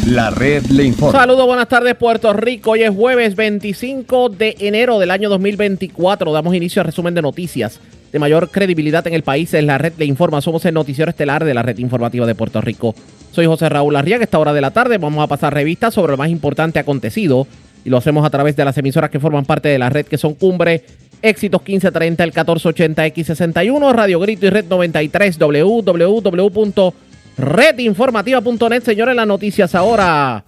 La Red le informa. Saludos, buenas tardes Puerto Rico. Hoy es jueves 25 de enero del año 2024. Damos inicio al resumen de noticias de mayor credibilidad en el país. En La Red le informa. Somos el noticiero estelar de la Red Informativa de Puerto Rico. Soy José Raúl Arriaga. A esta hora de la tarde vamos a pasar revistas sobre lo más importante acontecido. Y lo hacemos a través de las emisoras que forman parte de la red, que son Cumbre, Éxitos 1530, el 1480, X61, Radio Grito y Red 93, www.redinformativa.net. Señores, las noticias ahora.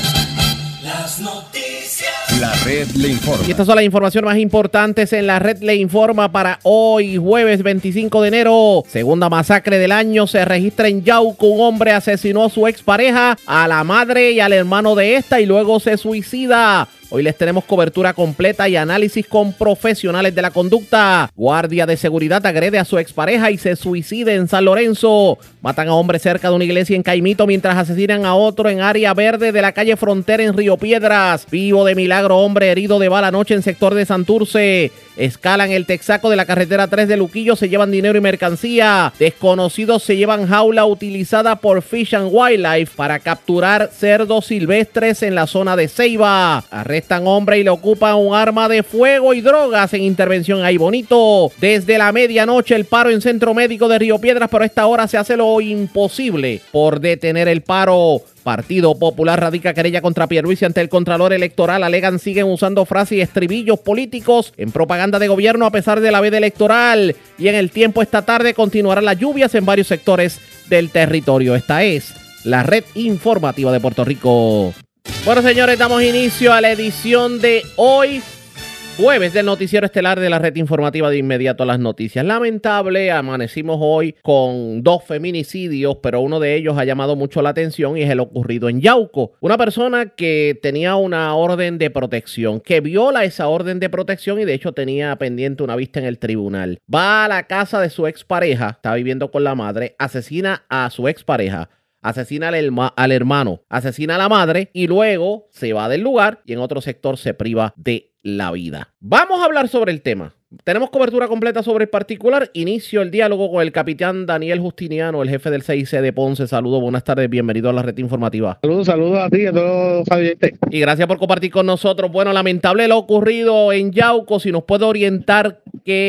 Las noticias. La Red le informa. Y estas son las informaciones más importantes en La Red le informa para hoy, jueves 25 de enero. Segunda masacre del año se registra en Yauco. Un hombre asesinó a su expareja, a la madre y al hermano de esta y luego se suicida. Hoy les tenemos cobertura completa y análisis con profesionales de la conducta. Guardia de seguridad agrede a su expareja y se suicida en San Lorenzo. Matan a hombre cerca de una iglesia en Caimito mientras asesinan a otro en área verde de la calle Frontera en Río Piedras. Vivo de milagro, hombre herido de bala anoche en sector de Santurce. Escalan el Texaco de la carretera 3 de Luquillo, se llevan dinero y mercancía. Desconocidos se llevan jaula utilizada por Fish and Wildlife para capturar cerdos silvestres en la zona de Ceiba. Arrestan hombre y le ocupan un arma de fuego y drogas en intervención ahí bonito. Desde la medianoche el paro en Centro Médico de Río Piedras, pero a esta hora se hace lo imposible por detener el paro. Partido Popular radica querella contra Pierluisi ante el Contralor Electoral. Alegan siguen usando frases y estribillos políticos en propaganda de gobierno a pesar de la veda electoral. Y en el tiempo esta tarde continuarán las lluvias en varios sectores del territorio. Esta es la Red Informativa de Puerto Rico. Bueno, señores, damos inicio a la edición de hoy, jueves, del noticiero estelar de la Red Informativa. De inmediato a las noticias. Lamentable, amanecimos hoy con 2 feminicidios, pero uno de ellos ha llamado mucho la atención y es el ocurrido en Yauco. Una persona que tenía una orden de protección, que viola esa orden de protección y de hecho tenía pendiente una vista en el tribunal. Va a la casa de su expareja, está viviendo con la madre, asesina a su expareja. Asesina al hermano, asesina a la madre y luego se va del lugar y en otro sector se priva de la vida. Vamos a hablar sobre el tema. Tenemos cobertura completa sobre el particular. Inicio el diálogo con el capitán Daniel Justiniano, el jefe del CIC de Ponce. Saludos, buenas tardes, bienvenido a la Red Informativa. Saludos a ti y a todos, Javier. Y gracias por compartir con nosotros. Bueno, lamentable lo ocurrido en Yauco. Si nos puede orientar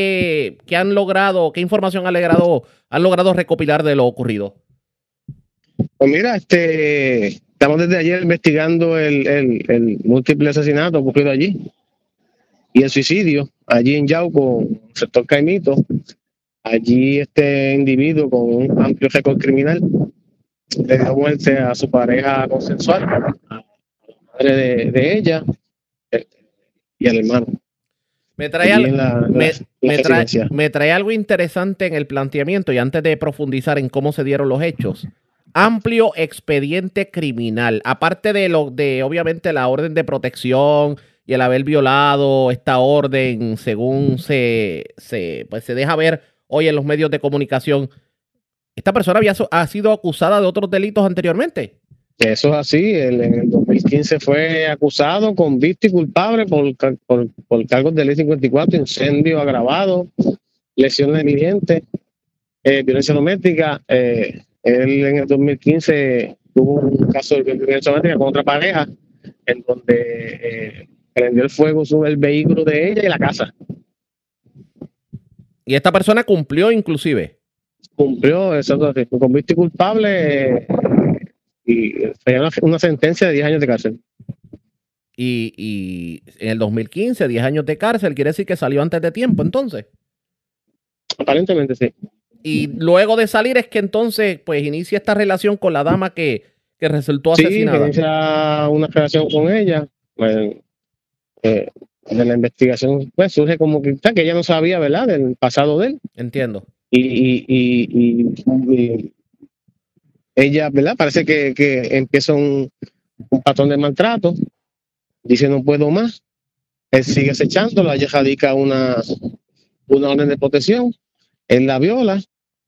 qué han logrado, qué información han logrado recopilar de lo ocurrido. Pues mira, estamos desde ayer investigando el múltiple asesinato ocurrido allí y el suicidio allí en Yauco, sector Caimito. Allí este individuo con un amplio récord criminal le dio muerte a su pareja consensual, a la madre de ella y al hermano. Me trae algo interesante en el planteamiento y antes de profundizar en cómo se dieron los hechos. Amplio expediente criminal, aparte de obviamente la orden de protección y el haber violado esta orden según se deja ver hoy en los medios de comunicación. ¿Esta persona ha sido acusada de otros delitos anteriormente? Eso es así. En el 2015 fue acusado, convicto y culpable por cargos de ley 54, incendio agravado, lesiones evidentes, violencia doméstica. Él en el 2015 tuvo un caso de violencia doméstica con otra pareja en donde prendió el fuego sobre el vehículo de ella y la casa. ¿Y esta persona cumplió inclusive? Cumplió, eso, convicto y culpable y fue una sentencia de 10 años de cárcel. Y en el 2015, 10 años de cárcel, ¿quiere decir que salió antes de tiempo entonces? Aparentemente sí. Y luego de salir es que entonces pues inicia esta relación con la dama que resultó asesinada. Sí, inicia una relación con ella. Pues, de la investigación pues surge como que ella no sabía, ¿verdad?, del pasado de él. Entiendo. Y ella, ¿verdad?, parece que empieza un patrón de maltrato. Dice no puedo más. Él sigue acechándola. Ella radica una orden de protección. Él la viola,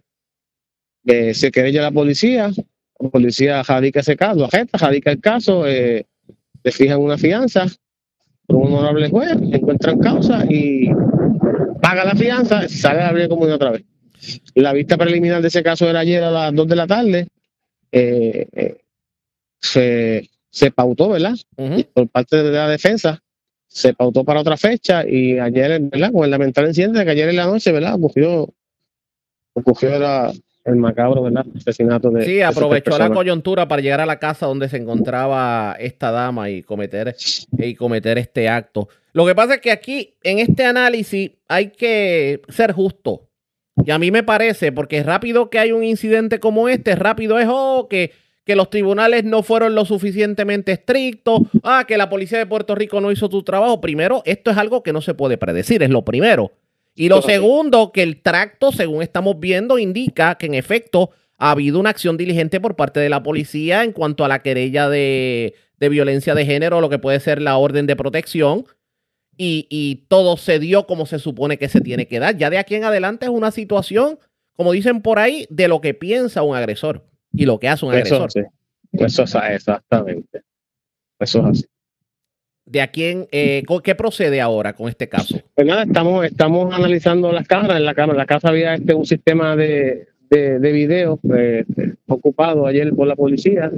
se querella a la policía radica ese caso, radica el caso, le fijan una fianza por un honorable juez, encuentran causa y paga la fianza, sale a la vida común otra vez. La vista preliminar de ese caso era ayer a las 2 de la tarde. se pautó, ¿verdad? Ujú. Por parte de la defensa, se pautó para otra fecha y ayer, ¿verdad? Con el lamentable incidente de que ayer en la noche, ¿verdad? Ocurrió el macabro, ¿verdad? Asesinato de Sí, esas tres aprovechó la personas. coyuntura para llegar a la casa donde se encontraba esta dama y cometer este acto. Lo que pasa es que aquí, en este análisis, hay que ser justo. Y a mí me parece, porque es rápido que hay un incidente como este, rápido es que los tribunales no fueron lo suficientemente estrictos, que la policía de Puerto Rico no hizo su trabajo. Primero, esto es algo que no se puede predecir, es lo primero. Y lo segundo, que el tracto, según estamos viendo, indica que en efecto ha habido una acción diligente por parte de la policía en cuanto a la querella de violencia de género, lo que puede ser la orden de protección, y todo se dio como se supone que se tiene que dar. Ya de aquí en adelante es una situación, como dicen por ahí, de lo que piensa un agresor y lo que hace un Eso agresor. es así. Eso es exactamente. Eso es así. De aquí ¿qué procede ahora con este caso? Pues nada, estamos analizando las cámaras. En la cámara, la casa había un sistema de video ocupado ayer por la policía.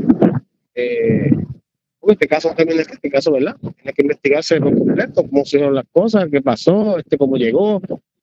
Este caso también es este caso, ¿verdad? Tiene que investigarse por completo, cómo se hicieron las cosas, qué pasó, cómo llegó.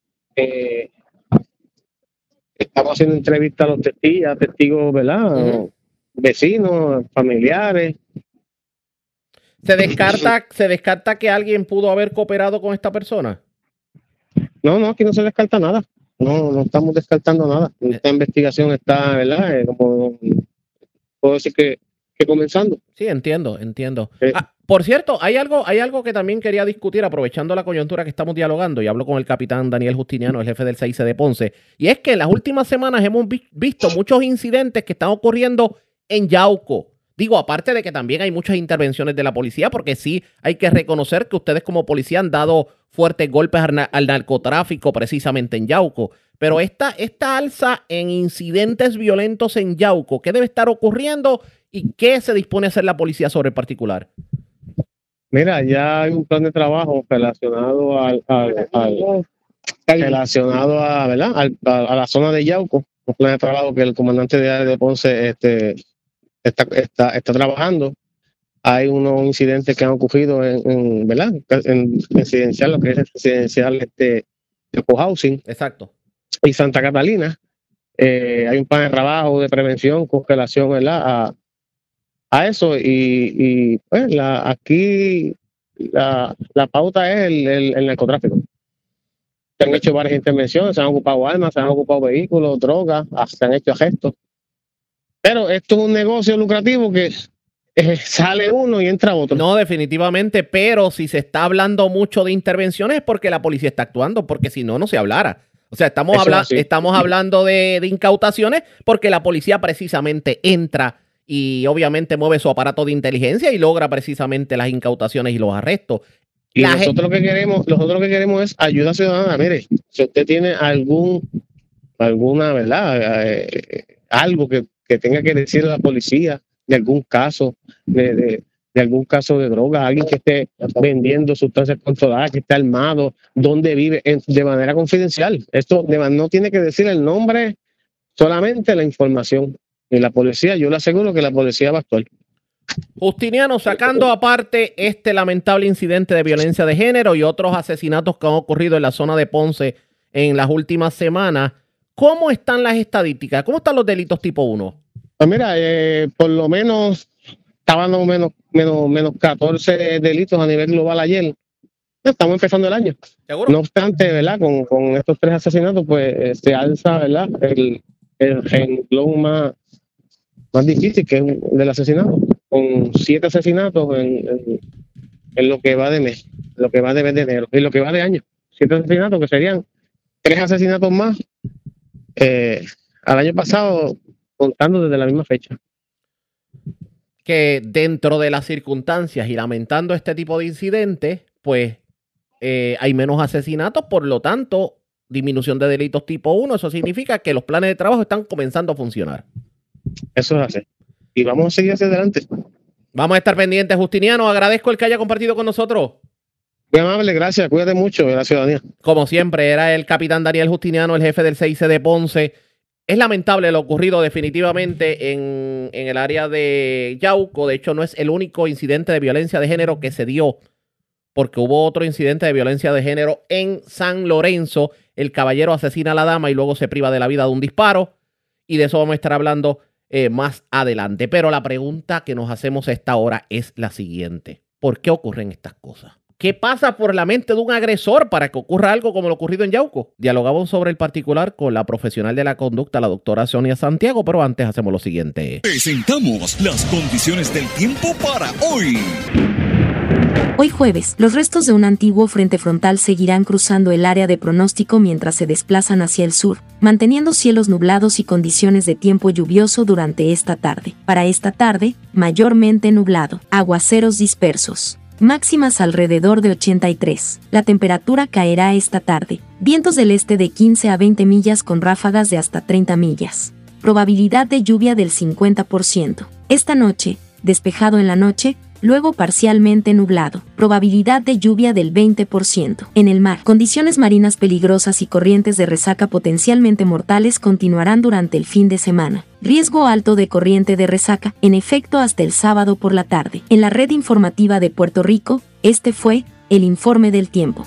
Estamos haciendo entrevistas a los testigos, ¿verdad? Uh-huh. Vecinos, familiares. ¿Se descarta que alguien pudo haber cooperado con esta persona? No, aquí no se descarta nada. No estamos descartando nada. Esta investigación está, ¿verdad? Como puedo decir que comenzando. Sí, entiendo. Por cierto, hay algo que también quería discutir, aprovechando la coyuntura que estamos dialogando, y hablo con el capitán Daniel Justiniano, el jefe del 6 de Ponce, y es que en las últimas semanas hemos visto muchos incidentes que están ocurriendo en Yauco. Digo, aparte de que también hay muchas intervenciones de la policía, porque sí hay que reconocer que ustedes como policía han dado fuertes golpes al narcotráfico precisamente en Yauco. Pero esta alza en incidentes violentos en Yauco, ¿qué debe estar ocurriendo y qué se dispone a hacer la policía sobre el particular? Mira, ya hay un plan de trabajo relacionado relacionado a, ¿verdad? A la zona de Yauco, un plan de trabajo que el comandante de área de Ponce está trabajando. Hay unos incidentes que han ocurrido ¿verdad? En residencial, lo que es el residencial de cohousing. Exacto. Y Santa Catalina. Hay un plan de trabajo de prevención con relación, ¿verdad? A eso. Y pues aquí la pauta es el narcotráfico. Se han hecho varias intervenciones, se han ocupado armas, se han ocupado vehículos, drogas, se han hecho gestos. Pero esto es un negocio lucrativo que sale uno y entra otro. No, definitivamente, pero si se está hablando mucho de intervenciones es porque la policía está actuando, porque si no, no se hablara. O sea, estamos hablando de incautaciones porque la policía precisamente entra y obviamente mueve su aparato de inteligencia y logra precisamente las incautaciones y los arrestos. Y nosotros lo que queremos es ayuda ciudadana. Mire, si usted tiene alguna, ¿verdad? Algo que tenga que decir a la policía de algún caso, de algún caso de droga, alguien que esté vendiendo sustancias controladas, que esté armado, dónde vive, de manera confidencial. Esto no tiene que decir el nombre, solamente la información. Y la policía, yo le aseguro que la policía va a actuar. Justiniano, sacando aparte este lamentable incidente de violencia de género y otros asesinatos que han ocurrido en la zona de Ponce en las últimas semanas, ¿cómo están las estadísticas? ¿Cómo están los delitos tipo 1? Pues mira, por lo menos estaban menos 14 delitos a nivel global ayer. Estamos empezando el año. ¿Seguro? No obstante, ¿verdad? Con estos 3 asesinatos, pues se alza, ¿verdad? El renglón más difícil, que es del asesinato, con 7 asesinatos en lo que va de mes, lo que va de mes de enero y lo que va de año. 7 asesinatos que serían 3 asesinatos más al año pasado, contando desde la misma fecha. Que dentro de las circunstancias y lamentando este tipo de incidentes, pues hay menos asesinatos, por lo tanto, disminución de delitos tipo 1. Eso significa que los planes de trabajo están comenzando a funcionar. Eso es así. Y vamos a seguir hacia adelante. Vamos a estar pendientes, Justiniano. Agradezco el que haya compartido con nosotros. Muy amable, gracias. Cuídate mucho de la ciudadanía. Como siempre, era el capitán Daniel Justiniano, el jefe del 6 de Ponce. Es lamentable lo ocurrido definitivamente en el área de Yauco. De hecho, no es el único incidente de violencia de género que se dio, porque hubo otro incidente de violencia de género en San Lorenzo. El caballero asesina a la dama y luego se priva de la vida de un disparo. Y de eso vamos a estar hablando más adelante. Pero la pregunta que nos hacemos a esta hora es la siguiente. ¿Por qué ocurren estas cosas? ¿Qué pasa por la mente de un agresor para que ocurra algo como lo ocurrido en Yauco? Dialogamos sobre el particular con la profesional de la conducta, la doctora Sonia Santiago, pero antes hacemos lo siguiente. Presentamos las condiciones del tiempo para hoy. Hoy jueves, los restos de un antiguo frente frontal seguirán cruzando el área de pronóstico mientras se desplazan hacia el sur, manteniendo cielos nublados y condiciones de tiempo lluvioso durante esta tarde. Para esta tarde, mayormente nublado, aguaceros dispersos. Máximas alrededor de 83. La temperatura caerá esta tarde. Vientos del este de 15 a 20 millas con ráfagas de hasta 30 millas. Probabilidad de lluvia del 50%. Esta noche, despejado en la noche, luego parcialmente nublado. Probabilidad de lluvia del 20%. En el mar, condiciones marinas peligrosas y corrientes de resaca potencialmente mortales continuarán durante el fin de semana. Riesgo alto de corriente de resaca, en efecto hasta el sábado por la tarde. En la red informativa de Puerto Rico, este fue el informe del tiempo.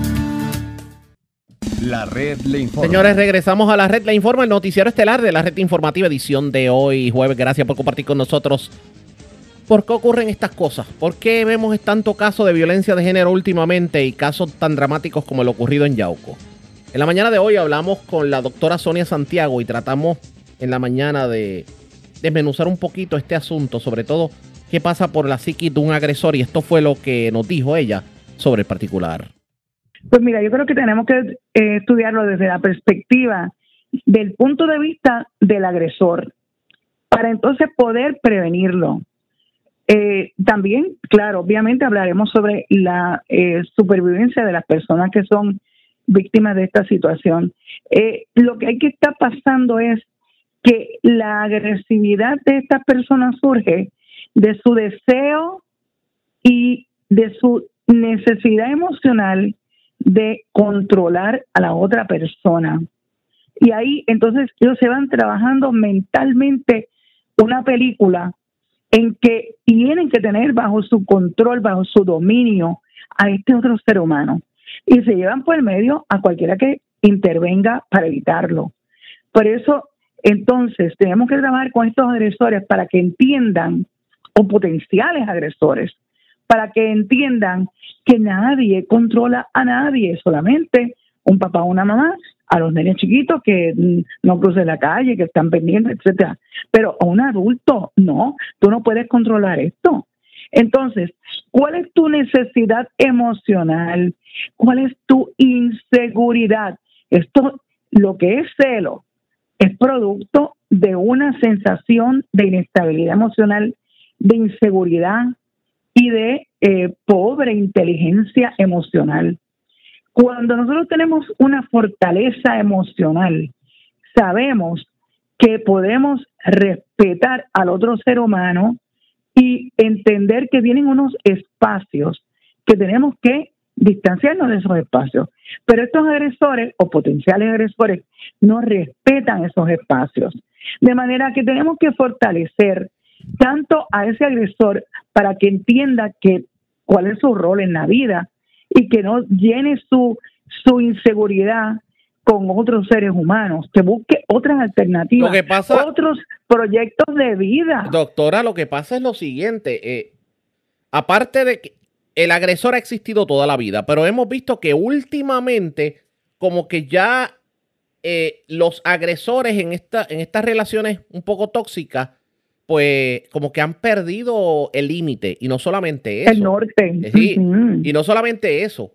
La red le informa. Señores, regresamos a la red le informa, el noticiero estelar de la red informativa, edición de hoy jueves. Gracias por compartir con nosotros. ¿Por qué ocurren estas cosas? ¿Por qué vemos tanto caso de violencia de género últimamente y casos tan dramáticos como el ocurrido en Yauco? En la mañana de hoy hablamos con la doctora Sonia Santiago y tratamos en la mañana de desmenuzar un poquito este asunto, sobre todo qué pasa por la psiquis de un agresor, y esto fue lo que nos dijo ella sobre el particular. Pues mira, yo creo que tenemos que estudiarlo desde la perspectiva del punto de vista del agresor, para entonces poder prevenirlo. También, claro, obviamente hablaremos sobre la supervivencia de las personas que son víctimas de esta situación. Lo que hay que estar pasando es que la agresividad de estas personas surge de su deseo y de su necesidad emocional de controlar a la otra persona. Y ahí entonces ellos se van trabajando mentalmente una película en que tienen que tener bajo su control, bajo su dominio a este otro ser humano. Y se llevan por el medio a cualquiera que intervenga para evitarlo. Por eso, entonces, tenemos que trabajar con estos agresores para que entiendan, o potenciales agresores, para que entiendan que nadie controla a nadie, solamente un papá o una mamá, a los nenes chiquitos que no crucen la calle, que están pendientes, etcétera. Pero a un adulto, no, tú no puedes controlar esto. Entonces, ¿cuál es tu necesidad emocional? ¿Cuál es tu inseguridad? Esto, lo que es celo, es producto de una sensación de inestabilidad emocional, de inseguridad y de pobre inteligencia emocional. Cuando nosotros tenemos una fortaleza emocional, sabemos que podemos respetar al otro ser humano y entender que tienen unos espacios que tenemos que distanciarnos de esos espacios. Pero estos agresores o potenciales agresores no respetan esos espacios. De manera que tenemos que fortalecer tanto a ese agresor para que entienda cuál es su rol en la vida y que no llene su inseguridad con otros seres humanos, que busque otras alternativas, otros proyectos de vida. Doctora, lo que pasa es lo siguiente, aparte de que el agresor ha existido toda la vida, pero hemos visto que últimamente como que ya los agresores en estas relaciones un poco tóxicas, pues como que han perdido el límite, y no solamente eso. El norte. Sí, y no solamente eso.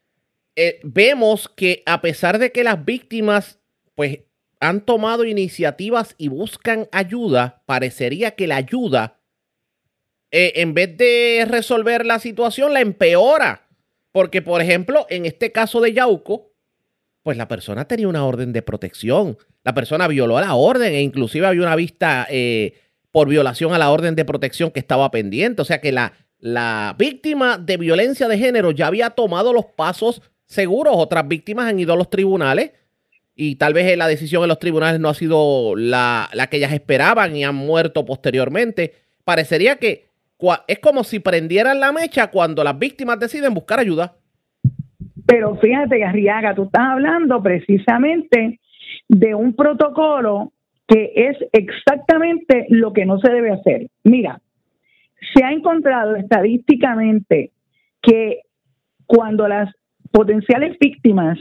Vemos que a pesar de que las víctimas pues han tomado iniciativas y buscan ayuda, parecería que la ayuda, en vez de resolver la situación, la empeora. Porque, por ejemplo, en este caso de Yauco, pues la persona tenía una orden de protección. La persona violó la orden e inclusive había una vista por violación a la orden de protección que estaba pendiente. O sea que la víctima de violencia de género ya había tomado los pasos seguros. Otras víctimas han ido a los tribunales y tal vez la decisión en los tribunales no ha sido la que ellas esperaban y han muerto posteriormente. Parecería que es como si prendieran la mecha cuando las víctimas deciden buscar ayuda. Pero fíjate, Arriaga, tú estás hablando precisamente de un protocolo que es exactamente lo que no se debe hacer. Mira, se ha encontrado estadísticamente que cuando las potenciales víctimas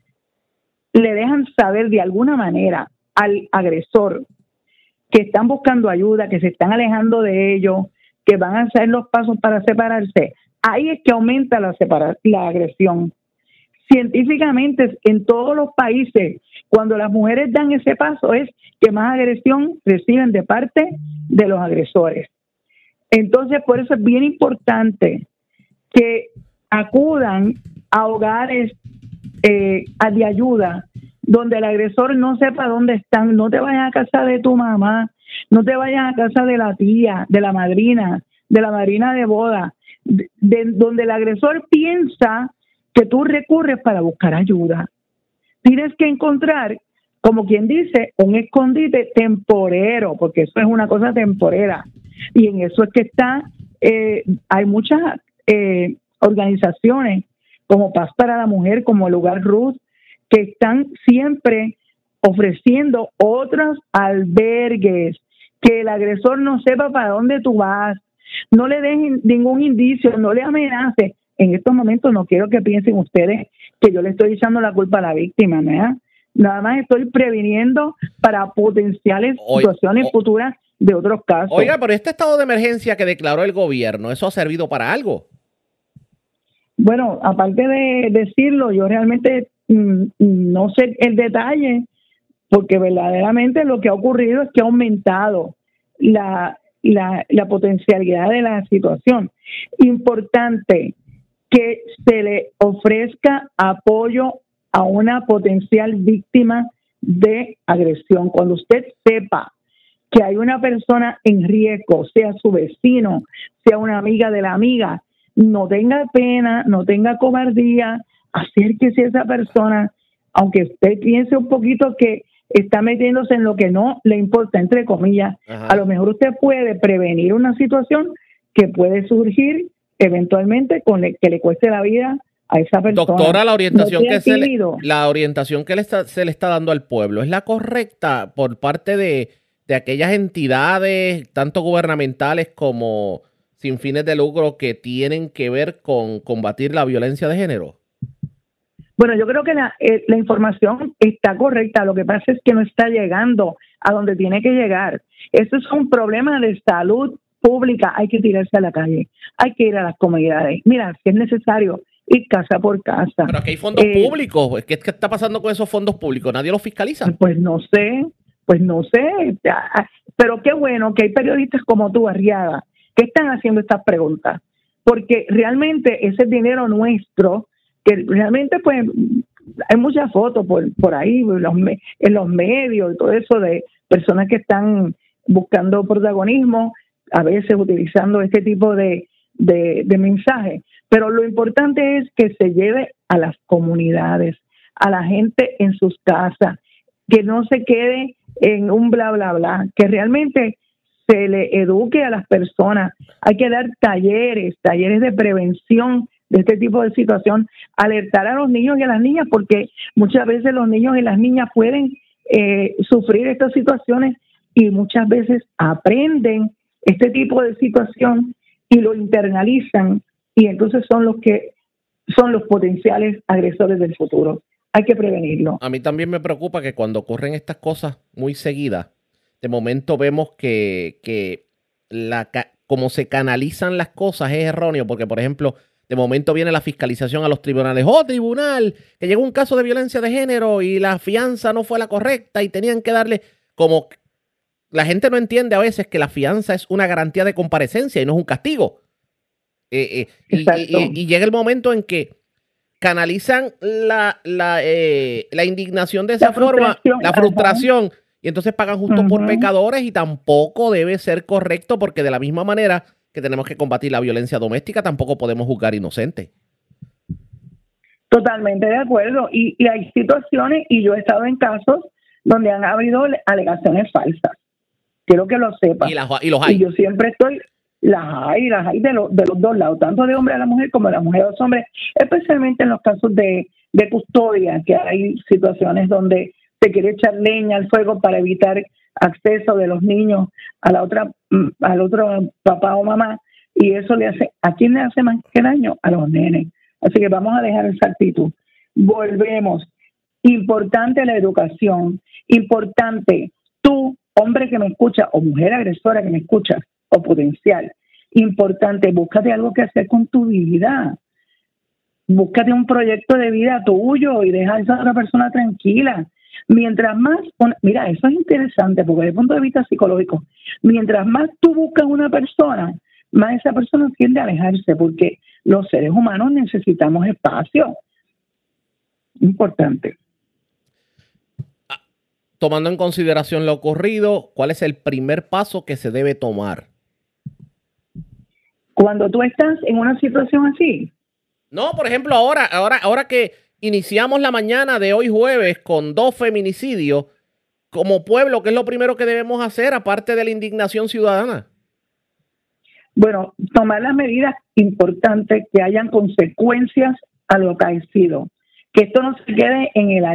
le dejan saber de alguna manera al agresor que están buscando ayuda, que se están alejando de ellos, que van a hacer los pasos para separarse, ahí es que aumenta la agresión. Científicamente, en todos los países, cuando las mujeres dan ese paso, es que más agresión reciben de parte de los agresores. Entonces, por eso es bien importante que acudan a hogares de ayuda, donde el agresor no sepa dónde están. No te vayas a casa de tu mamá, no te vayas a casa de la tía, de la madrina de boda, donde el agresor piensa que tú recurres para buscar ayuda. Tienes que encontrar, como quien dice, un escondite temporero, porque eso es una cosa temporera. Y en eso es que hay muchas organizaciones como Paz para la Mujer, como el Hogar Ruth, que están siempre ofreciendo otros albergues, que el agresor no sepa para dónde tú vas, no le den ningún indicio, no le amenace. En estos momentos no quiero que piensen ustedes que yo le estoy echando la culpa a la víctima, ¿no? Nada más estoy previniendo para potenciales situaciones futuras de otros casos. Oiga, pero este estado de emergencia que declaró el gobierno, ¿eso ha servido para algo? Bueno, aparte de decirlo, yo realmente no sé el detalle, porque verdaderamente lo que ha ocurrido es que ha aumentado la potencialidad de la situación. Importante que se le ofrezca apoyo a una potencial víctima de agresión. Cuando usted sepa que hay una persona en riesgo, sea su vecino, sea una amiga de la amiga, no tenga pena, no tenga cobardía, acérquese a esa persona, aunque usted piense un poquito que está metiéndose en lo que no le importa, entre comillas. Ajá. A lo mejor usted puede prevenir una situación que puede surgir eventualmente que le cueste la vida a esa persona. Doctora, la orientación que se le está dando al pueblo, ¿es la correcta por parte de aquellas entidades, tanto gubernamentales como sin fines de lucro, que tienen que ver con combatir la violencia de género? Bueno, yo creo que la información está correcta. Lo que pasa es que no está llegando a donde tiene que llegar. Eso es un problema de salud pública. Hay que tirarse a la calle, hay que ir a las comunidades. Mira, si es necesario, ir casa por casa. Pero aquí hay fondos públicos. ¿Qué está pasando con esos fondos públicos? ¿Nadie los fiscaliza? Pues no sé. Pero qué bueno que hay periodistas como tú, Arriaga, que están haciendo estas preguntas. Porque realmente ese dinero nuestro, que realmente pues hay muchas fotos por ahí, en los medios y todo eso de personas que están buscando protagonismo, a veces utilizando este tipo de mensajes. Pero lo importante es que se lleve a las comunidades, a la gente en sus casas, que no se quede en un bla, bla, bla, que realmente se le eduque a las personas. Hay que dar talleres de prevención de este tipo de situación, alertar a los niños y a las niñas, porque muchas veces los niños y las niñas pueden sufrir estas situaciones y muchas veces aprenden este tipo de situación y lo internalizan, y entonces son los potenciales agresores del futuro. Hay que prevenirlo. A mí también me preocupa que cuando ocurren estas cosas muy seguidas, de momento vemos que como se canalizan las cosas es erróneo, porque por ejemplo, de momento viene la fiscalización a los tribunales. ¡Oh, tribunal! Que llegó un caso de violencia de género y la fianza no fue la correcta y tenían que darle... Como la gente no entiende a veces que la fianza es una garantía de comparecencia y no es un castigo. Y llega el momento en que canalizan la indignación de esa forma, la frustración, y entonces pagan justo por pecadores, y tampoco debe ser correcto, porque de la misma manera que tenemos que combatir la violencia doméstica, tampoco podemos juzgar inocentes. Totalmente de acuerdo. Y hay situaciones, y yo he estado en casos donde han habido alegaciones falsas. Quiero que lo sepas. Y los hay. Y yo siempre estoy, las hay de los dos lados, tanto de hombre a la mujer como de la mujer a los hombres, especialmente en los casos de custodia, que hay situaciones donde se quiere echar leña al fuego para evitar acceso de los niños al otro papá o mamá, y eso ¿a quién le hace más que daño? A los nenes. Así que vamos a dejar esa actitud. Volvemos. Importante la educación. Importante, tú, hombre que me escucha, o mujer agresora que me escucha, o potencial. Importante, búscate algo que hacer con tu vida. Búscate un proyecto de vida tuyo y deja a esa otra persona tranquila. Mientras más, mira, eso es interesante porque desde el punto de vista psicológico, mientras más tú buscas una persona, más esa persona tiende a alejarse, porque los seres humanos necesitamos espacio. Importante. Tomando en consideración lo ocurrido, ¿cuál es el primer paso que se debe tomar? Cuando tú estás en una situación así. No, por ejemplo, ahora que iniciamos la mañana de hoy jueves con 2 feminicidios, como pueblo, ¿qué es lo primero que debemos hacer aparte de la indignación ciudadana? Bueno, tomar las medidas importantes que hayan consecuencias a lo acaecido. Que esto no se quede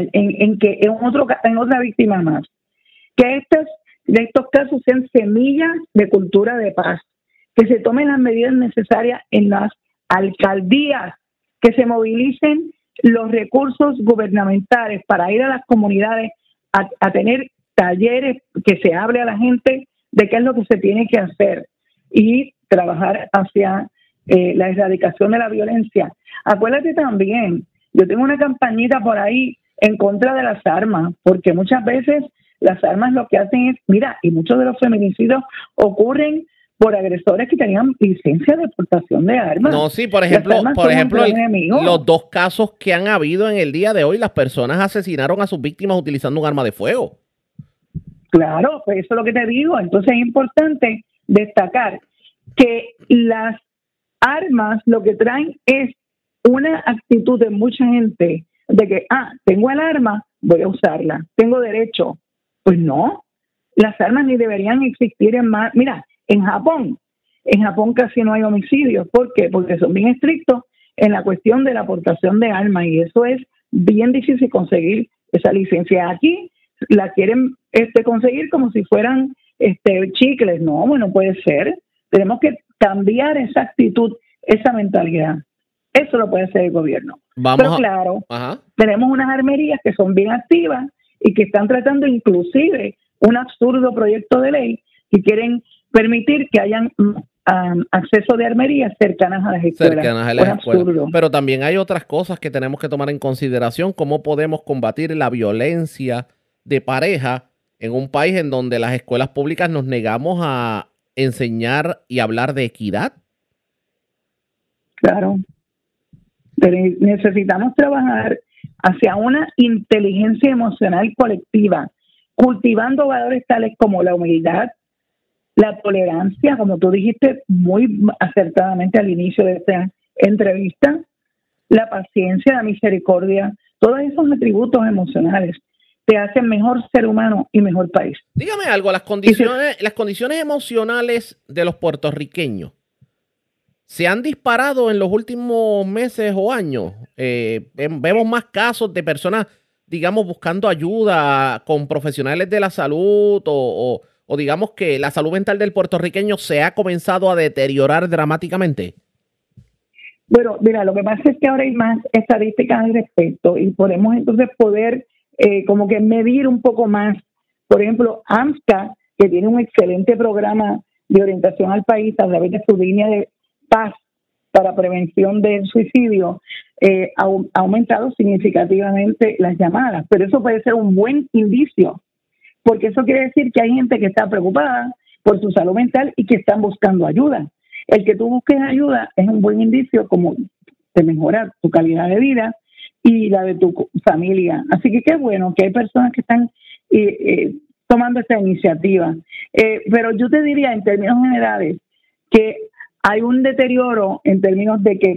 en otra víctima más. Que estos casos sean semillas de cultura de paz. Que se tomen las medidas necesarias en las alcaldías, que se movilicen los recursos gubernamentales para ir a las comunidades a tener talleres, que se hable a la gente de qué es lo que se tiene que hacer y trabajar hacia la erradicación de la violencia. Acuérdate también, yo tengo una campañita por ahí en contra de las armas, porque muchas veces las armas lo que hacen es, mira, y muchos de los feminicidios ocurren por agresores que tenían licencia de portación de armas. No, sí, por ejemplo, los 2 casos que han habido en el día de hoy, las personas asesinaron a sus víctimas utilizando un arma de fuego. Claro, pues eso es lo que te digo. Entonces es importante destacar que las armas lo que traen es una actitud de mucha gente de que, tengo el arma, voy a usarla, tengo derecho. Pues no, las armas ni deberían existir en más. Mira, en Japón casi no hay homicidios. ¿Por qué? Porque son bien estrictos en la cuestión de la aportación de armas y eso es bien difícil conseguir esa licencia. Aquí la quieren conseguir como si fueran chicles. No, bueno, puede ser. Tenemos que cambiar esa actitud, esa mentalidad. Eso lo puede hacer el gobierno. Pero claro, tenemos unas armerías que son bien activas y que están tratando inclusive un absurdo proyecto de ley que quieren permitir que hayan acceso de armerías cercanas a las escuelas. Pero también hay otras cosas que tenemos que tomar en consideración, cómo podemos combatir la violencia de pareja en un país en donde las escuelas públicas nos negamos a enseñar y hablar de equidad. Claro. Pero necesitamos trabajar hacia una inteligencia emocional colectiva, cultivando valores tales como la humildad, la tolerancia, como tú dijiste muy acertadamente al inicio de esta entrevista, la paciencia, la misericordia, todos esos atributos emocionales te hacen mejor ser humano y mejor país. Dígame algo, las condiciones emocionales de los puertorriqueños se han disparado en los últimos meses o años. Vemos más casos de personas, digamos, buscando ayuda con profesionales de la salud o digamos que la salud mental del puertorriqueño se ha comenzado a deteriorar dramáticamente. Bueno, mira, lo que pasa es que ahora hay más estadísticas al respecto y podemos entonces poder como que medir un poco más. Por ejemplo, AMSCA, que tiene un excelente programa de orientación al país a través de su línea de paz para prevención del suicidio, ha aumentado significativamente las llamadas, pero eso puede ser un buen indicio, porque eso quiere decir que hay gente que está preocupada por su salud mental y que están buscando ayuda. El que tú busques ayuda es un buen indicio como de mejorar tu calidad de vida y la de tu familia. Así que qué bueno que hay personas que están tomando esta iniciativa. Pero yo te diría en términos generales que hay un deterioro en términos de que pues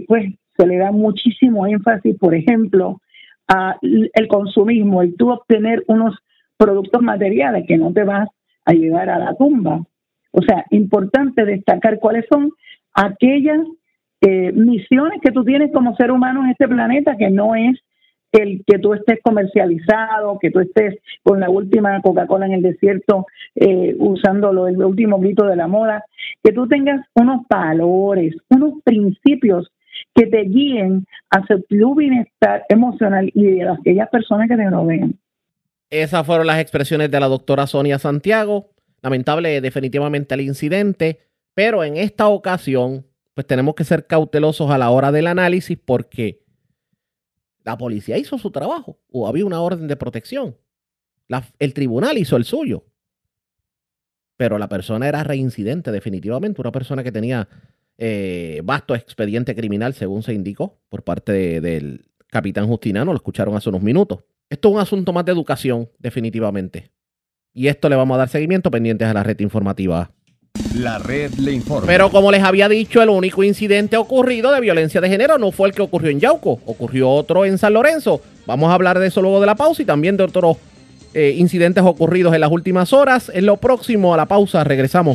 se le da muchísimo énfasis, por ejemplo, a el consumismo, el tú obtener unos productos materiales que no te vas a llevar a la tumba. O sea, importante destacar cuáles son aquellas misiones que tú tienes como ser humano en este planeta, que no es el que tú estés comercializado, que tú estés con la última Coca-Cola en el desierto, usando el último grito de la moda, que tú tengas unos valores, unos principios que te guíen hacia tu bienestar emocional y de aquellas personas que te rodean. Esas fueron las expresiones de la doctora Sonia Santiago. Lamentable definitivamente el incidente, pero en esta ocasión pues tenemos que ser cautelosos a la hora del análisis porque la policía hizo su trabajo o había una orden de protección. El tribunal hizo el suyo, pero la persona era reincidente definitivamente, una persona que tenía vasto expediente criminal según se indicó por parte del capitán Justinano, lo escucharon hace unos minutos. Esto es un asunto más de educación definitivamente. Y esto le vamos a dar seguimiento pendientes a la red informativa. La red le informa. Pero como les había dicho, el único incidente ocurrido de violencia de género no fue el que ocurrió en Yauco, ocurrió otro en San Lorenzo. Vamos a hablar de eso luego de la pausa y también de otros incidentes ocurridos en las últimas horas. En lo próximo a la pausa regresamos.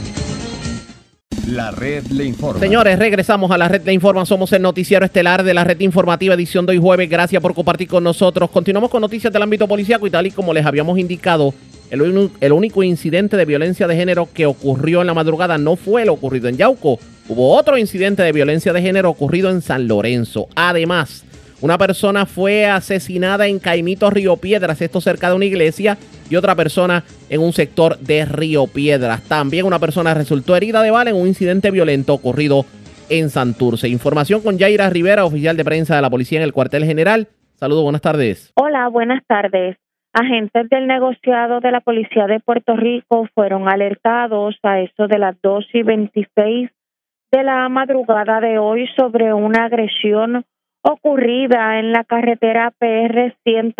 La red le informa. Señores, regresamos a la red le informa. Somos el noticiero estelar de la red informativa edición de hoy jueves. Gracias por compartir con nosotros. Continuamos con noticias del ámbito policíaco y tal y como les habíamos indicado, el único incidente de violencia de género que ocurrió en la madrugada no fue el ocurrido en Yauco. Hubo otro incidente de violencia de género ocurrido en San Lorenzo. Además, una persona fue asesinada en Caimito, Río Piedras, esto cerca de una iglesia, y otra persona en un sector de Río Piedras. También una persona resultó herida de bala en un incidente violento ocurrido en Santurce. Información con Yaira Rivera, oficial de prensa de la policía en el cuartel general. Saludos, buenas tardes. Hola, buenas tardes. Agentes del negociado de la Policía de Puerto Rico fueron alertados a eso de las 2:26 de la madrugada de hoy sobre una agresión ocurrida en la carretera PR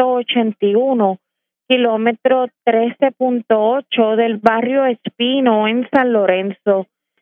181, kilómetro 13.8 del barrio Espino en San Lorenzo.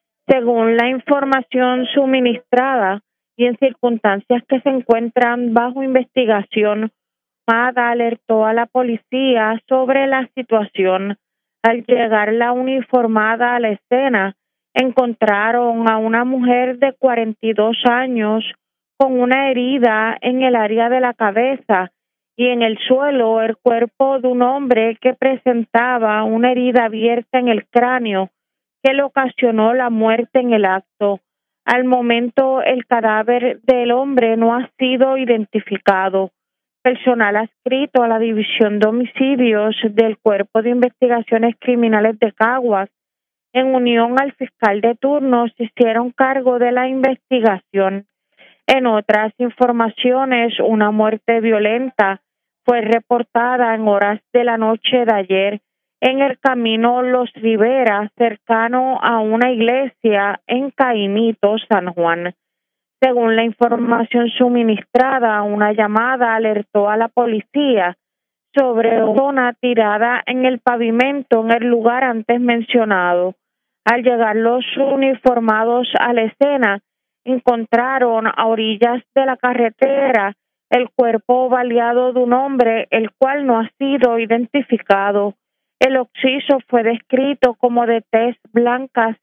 Según la información suministrada y en circunstancias que se encuentran bajo investigación, MADA alertó a la policía sobre la situación. Al llegar la uniformada a la escena, encontraron a una mujer de 42 años con una herida en el área de la cabeza y en el suelo el cuerpo de un hombre que presentaba una herida abierta en el cráneo que le ocasionó la muerte en el acto. Al momento, el cadáver del hombre no ha sido identificado. Personal adscrito a la División de Homicidios del Cuerpo de Investigaciones Criminales de Caguas, en unión al fiscal de turno, se hicieron cargo de la investigación. En otras informaciones, una muerte violenta fue reportada en horas de la noche de ayer en el camino Los Rivera, cercano a una iglesia en Caimito, San Juan. Según la información suministrada, una llamada alertó a la policía sobre una tirada en el pavimento en el lugar antes mencionado. Al llegar los uniformados a la escena, encontraron a orillas de la carretera el cuerpo baleado de un hombre, el cual no ha sido identificado. El occiso fue descrito como de tez blanca,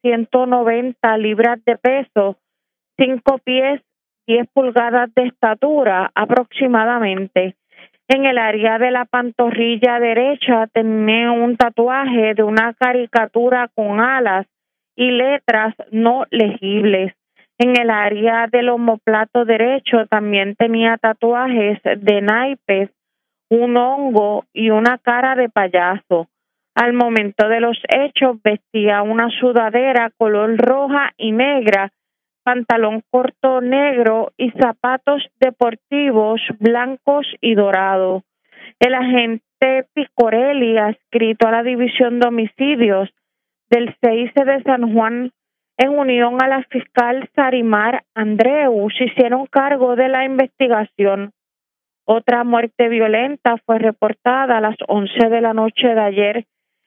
190 libras de peso, 5 pies, 10 pulgadas de estatura aproximadamente. En el área de la pantorrilla derecha tenía un tatuaje de una caricatura con alas y letras no legibles. En el área del omoplato derecho también tenía tatuajes de naipes, un hongo y una cara de payaso. Al momento de los hechos vestía una sudadera color roja y negra, pantalón corto negro y zapatos deportivos blancos y dorados. El agente Picorelli, adscrito a la División de Homicidios del CIC de San Juan, en unión a la fiscal Sarimar Andreu, se hicieron cargo de la investigación. Otra muerte violenta fue reportada a las 11 de la noche de ayer,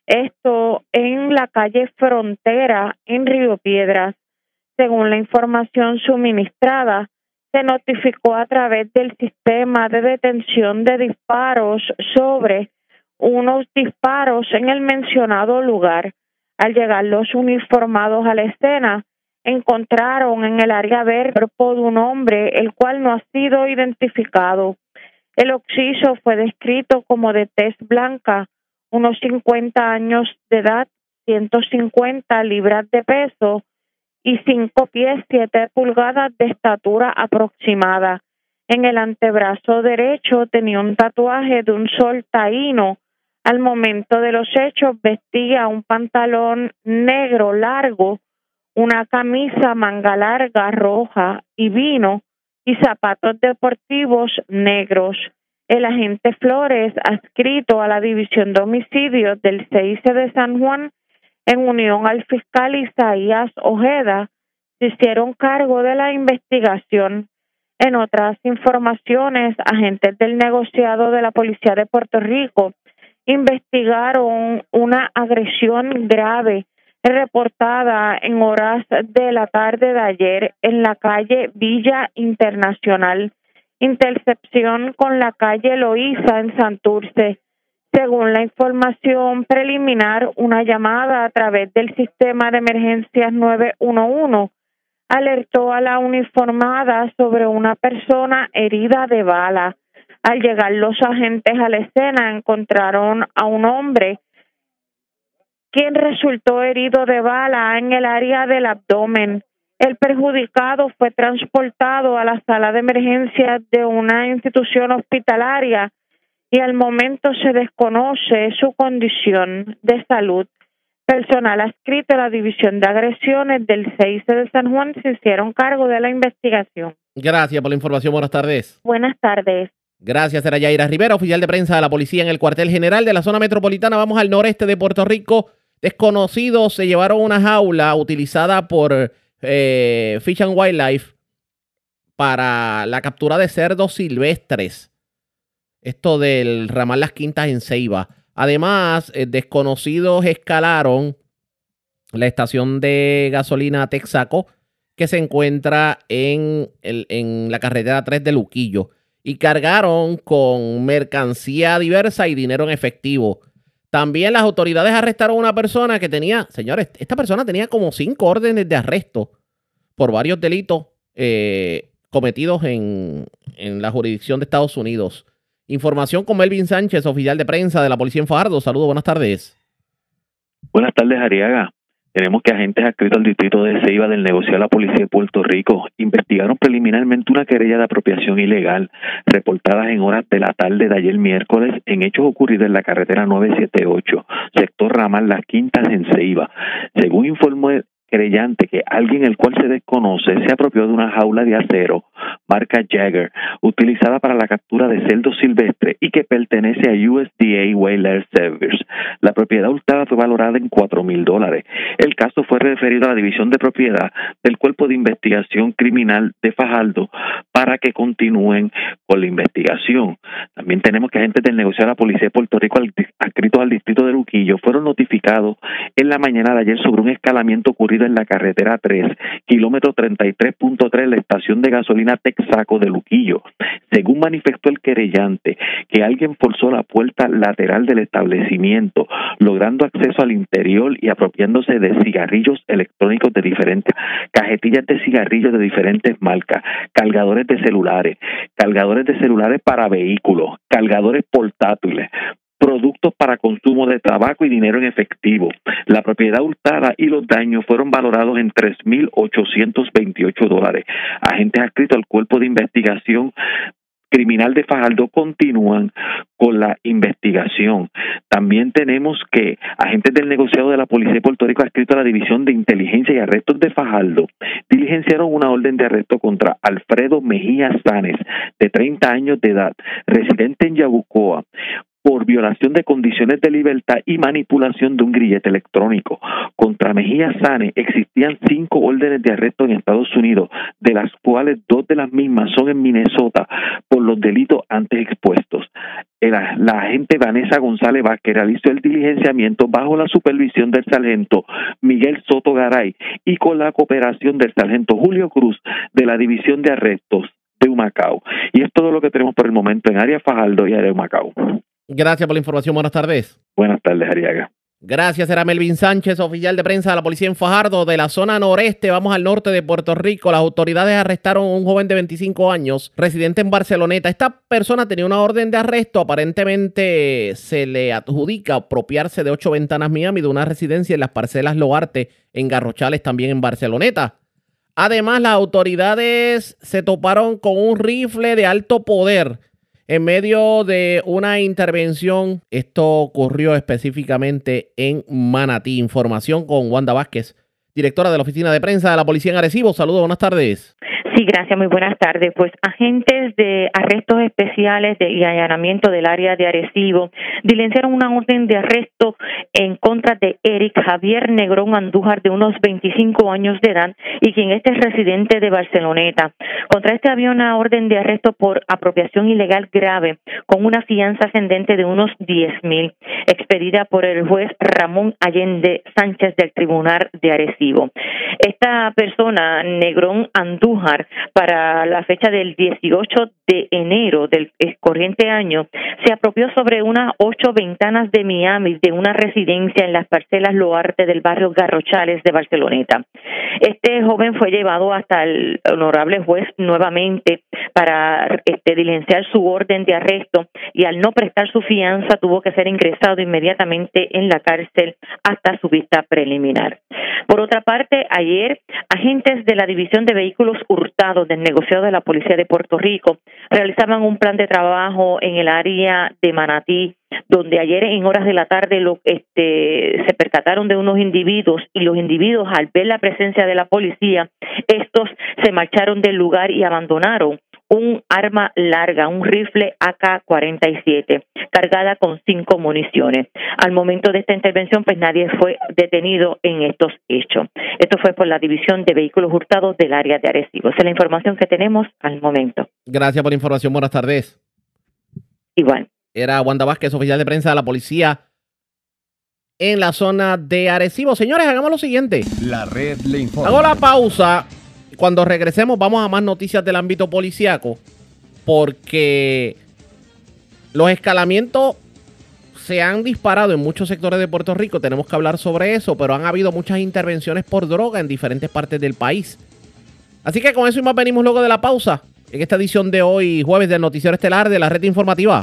esto en la calle Frontera, en Río Piedras. Según la información suministrada, se notificó a través del sistema de detención de disparos sobre unos disparos en el mencionado lugar. Al llegar los uniformados a la escena, encontraron en el área verde el cuerpo de un hombre, el cual no ha sido identificado. El occiso fue descrito como de tez blanca, unos 50 años de edad, 150 libras de peso y 5 pies 7 pulgadas de estatura aproximada. En el antebrazo derecho tenía un tatuaje de un sol taíno. Al momento de los hechos vestía un pantalón negro largo, una camisa manga larga roja y vino y zapatos deportivos negros. El agente Flores, adscrito a la División de Homicidios del CIC de San Juan, en unión al fiscal Isaías Ojeda, se hicieron cargo de la investigación. En otras informaciones, agentes del negociado de la Policía de Puerto Rico investigaron una agresión grave reportada en horas de la tarde de ayer en la calle Villa Internacional, intersección con la calle Loíza en Santurce. Según la información preliminar, una llamada a través del sistema de emergencias 911 alertó a la uniformada sobre una persona herida de bala. Al llegar los agentes a la escena, encontraron a un hombre quien resultó herido de bala en el área del abdomen. El perjudicado fue transportado a la sala de emergencias de una institución hospitalaria y al momento se desconoce su condición de salud. Personal adscrito a la División de Agresiones del CIC de San Juan se hicieron cargo de la investigación. Gracias por la información. Buenas tardes. Buenas tardes. Gracias, era Yaira Rivera, oficial de prensa de la policía en el cuartel general de la zona metropolitana. Vamos al noreste de Puerto Rico. Desconocidos se llevaron una jaula utilizada por Fish and Wildlife para la captura de cerdos silvestres. Esto del ramal Las Quintas en Ceiba. Además, desconocidos escalaron la estación de gasolina Texaco que se encuentra en la carretera 3 de Luquillo y cargaron con mercancía diversa y dinero en efectivo. También las autoridades arrestaron a una persona que tenía, señores, esta persona tenía como 5 órdenes de arresto por varios delitos cometidos en la jurisdicción de Estados Unidos. Información con Melvin Sánchez, oficial de prensa de la policía en Fajardo. Saludos, buenas tardes. Buenas tardes, Ariaga. Tenemos que agentes adscritos al distrito de Ceiba del negociado de la policía de Puerto Rico investigaron preliminarmente una querella de apropiación ilegal reportadas en horas de la tarde de ayer miércoles en hechos ocurridos en la carretera 978, sector ramal Las Quintas en Ceiba. Según informó el querellante, que alguien el cual se desconoce se apropió de una jaula de acero marca Jagger utilizada para la captura de cerdos silvestres y que pertenece a USDA Wildlife Service. La propiedad hurtada fue valorada en $4,000. El caso fue referido a la División de Propiedad del Cuerpo de Investigación Criminal de Fajardo para que continúen con la investigación. También tenemos que agentes del negociado de la policía de Puerto Rico adscritos al distrito de Luquillo fueron notificados en la mañana de ayer sobre un escalamiento ocurrido en la carretera 3, kilómetro 33.3, la estación de gasolina Texaco de Luquillo. Según manifestó el querellante, que alguien forzó la puerta lateral del establecimiento, logrando acceso al interior y apropiándose de cigarrillos electrónicos de diferentes, cajetillas de cigarrillos de diferentes marcas, cargadores de celulares para vehículos, cargadores portátiles, productos para consumo de tabaco y dinero en efectivo. La propiedad hurtada y los daños fueron valorados en $3,828. Agentes adscritos al Cuerpo de Investigación Criminal de Fajardo continúan con la investigación. También tenemos que agentes del negociado de la Policía de Puerto Rico adscritos a la División de Inteligencia y Arrestos de Fajardo diligenciaron una orden de arresto contra Alfredo Mejía Sanes, de 30 años de edad, residente en Yabucoa, por violación de condiciones de libertad y manipulación de un grillete electrónico. Contra Mejía Sanes existían 5 órdenes de arresto en Estados Unidos, de las cuales 2 de las mismas son en Minnesota por los delitos antes expuestos. La agente Vanessa González Vázquez realizó el diligenciamiento bajo la supervisión del sargento Miguel Soto Garay y con la cooperación del sargento Julio Cruz de la División de Arrestos Humacao. Y es todo lo que tenemos por el momento en área Fajardo y área Humacao. Gracias por la información. Buenas tardes. Buenas tardes, Ariaga. Gracias, era Melvin Sánchez, oficial de prensa de la policía en Fajardo, de la zona noreste. Vamos al norte de Puerto Rico. Las autoridades arrestaron a un joven de 25 años, residente en Barceloneta. Esta persona tenía una orden de arresto. Aparentemente se le adjudica apropiarse de 8 ventanas Miami de una residencia en las parcelas Loarte, en Garrochales, también en Barceloneta. Además, las autoridades se toparon con un rifle de alto poder en medio de una intervención. Esto ocurrió específicamente en Manatí. Información con Wanda Vázquez, directora de la oficina de prensa de la policía en Arecibo. Saludos, buenas tardes. Sí, gracias, muy buenas tardes. Pues agentes de arrestos especiales y allanamiento del área de Arecibo diligenciaron una orden de arresto en contra de Eric Javier Negrón Andújar, de unos 25 años de edad, y quien es residente de Barceloneta. Contra este había una orden de arresto por apropiación ilegal grave, con una fianza ascendente de unos 10,000, expedida por el juez Ramón Allende Sánchez del Tribunal de Arecibo. Esta persona, Negrón Andújar, para la fecha del 18 de enero del corriente año, se apropió sobre unas 8 ventanas de Miami de una residencia en las parcelas Loarte del barrio Garrochales de Barceloneta. Este joven fue llevado hasta el honorable juez nuevamente para diligenciar su orden de arresto, y al no prestar su fianza tuvo que ser ingresado inmediatamente en la cárcel hasta su vista preliminar. Por otra parte, ayer agentes de la División de Vehículos Hurtados del negociado de la Policía de Puerto Rico realizaban un plan de trabajo en el área de Manatí, donde ayer en horas de la tarde se percataron de unos individuos, y los individuos, al ver la presencia de la policía, estos se marcharon del lugar y abandonaron un arma larga, un rifle AK-47, cargada con 5 municiones. Al momento de esta intervención, pues nadie fue detenido en estos hechos. Esto fue por la División de Vehículos Hurtados del área de Arecibo. Esa es la información que tenemos al momento. Gracias por la información. Buenas tardes. Igual. Era Wanda Vázquez, oficial de prensa de la policía en la zona de Arecibo. Señores, hagamos lo siguiente. La red le informa. Hago la pausa. Cuando regresemos vamos a más noticias del ámbito policíaco, porque los escalamientos se han disparado en muchos sectores de Puerto Rico. Tenemos que hablar sobre eso, pero han habido muchas intervenciones por droga en diferentes partes del país. Así que con eso y más venimos luego de la pausa, en esta edición de hoy, jueves, del Noticiero Estelar de la Red Informativa.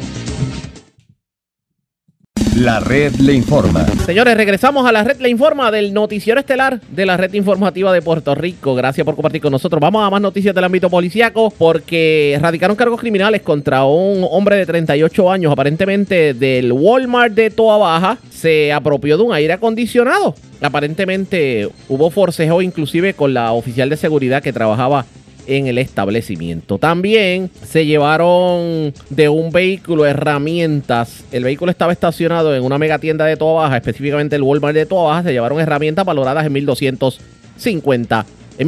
La red le informa. Señores, regresamos a la Red le informa del Noticiero Estelar de la Red Informativa de Puerto Rico. Gracias por compartir con nosotros. Vamos a más noticias del ámbito policíaco, porque radicaron cargos criminales contra un hombre de 38 años, aparentemente del Walmart de Toa Baja. Se apropió de un aire acondicionado. Aparentemente hubo forcejeo inclusive con la oficial de seguridad que trabajaba en el establecimiento. También se llevaron de un vehículo herramientas. El vehículo estaba estacionado en una mega tienda de Toa Baja, específicamente el Walmart de Toa Baja. Se llevaron herramientas valoradas en $1,250, en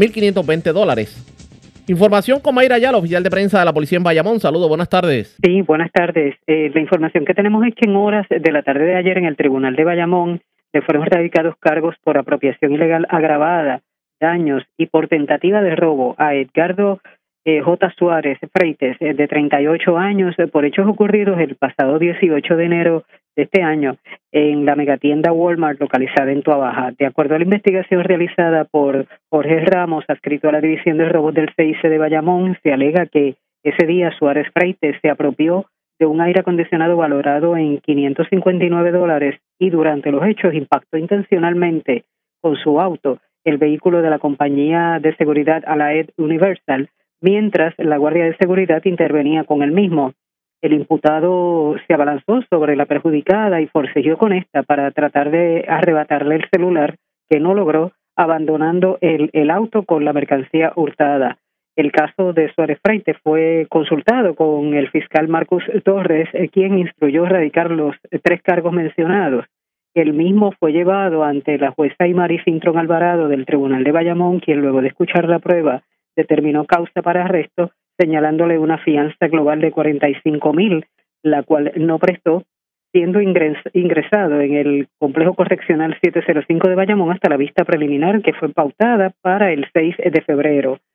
$1,520. Información con Mayra Ayala, oficial de prensa de la policía en Bayamón. Saludos, buenas tardes. Sí, buenas tardes. La información que tenemos es que en horas de la tarde de ayer en el Tribunal de Bayamón le fueron radicados cargos por apropiación ilegal agravada, daños y por tentativa de robo a Edgardo J. Suárez Freites, de 38 años, por hechos ocurridos el pasado 18 de enero de este año en la megatienda Walmart localizada en Toa Baja. De acuerdo a la investigación realizada por Jorge Ramos, adscrito a la División de Robos del CIC de Bayamón, se alega que ese día Suárez Freites se apropió de un aire acondicionado valorado en $559 y durante los hechos impactó intencionalmente con su auto el vehículo de la compañía de seguridad Alaed Universal, mientras la guardia de seguridad intervenía con el mismo. El imputado se abalanzó sobre la perjudicada y forcejeó con esta para tratar de arrebatarle el celular, que no logró, abandonando el auto con la mercancía hurtada. El caso de Suárez Freites fue consultado con el fiscal Marcus Torres, quien instruyó radicar los 3 cargos mencionados. El mismo fue llevado ante la jueza Imari Cintrón Alvarado del Tribunal de Bayamón, quien luego de escuchar la prueba determinó causa para arresto, señalándole una fianza global de $45,000, la cual no prestó, siendo ingresado en el Complejo Correccional 705 de Bayamón hasta la vista preliminar, que fue pautada para el 6 de febrero.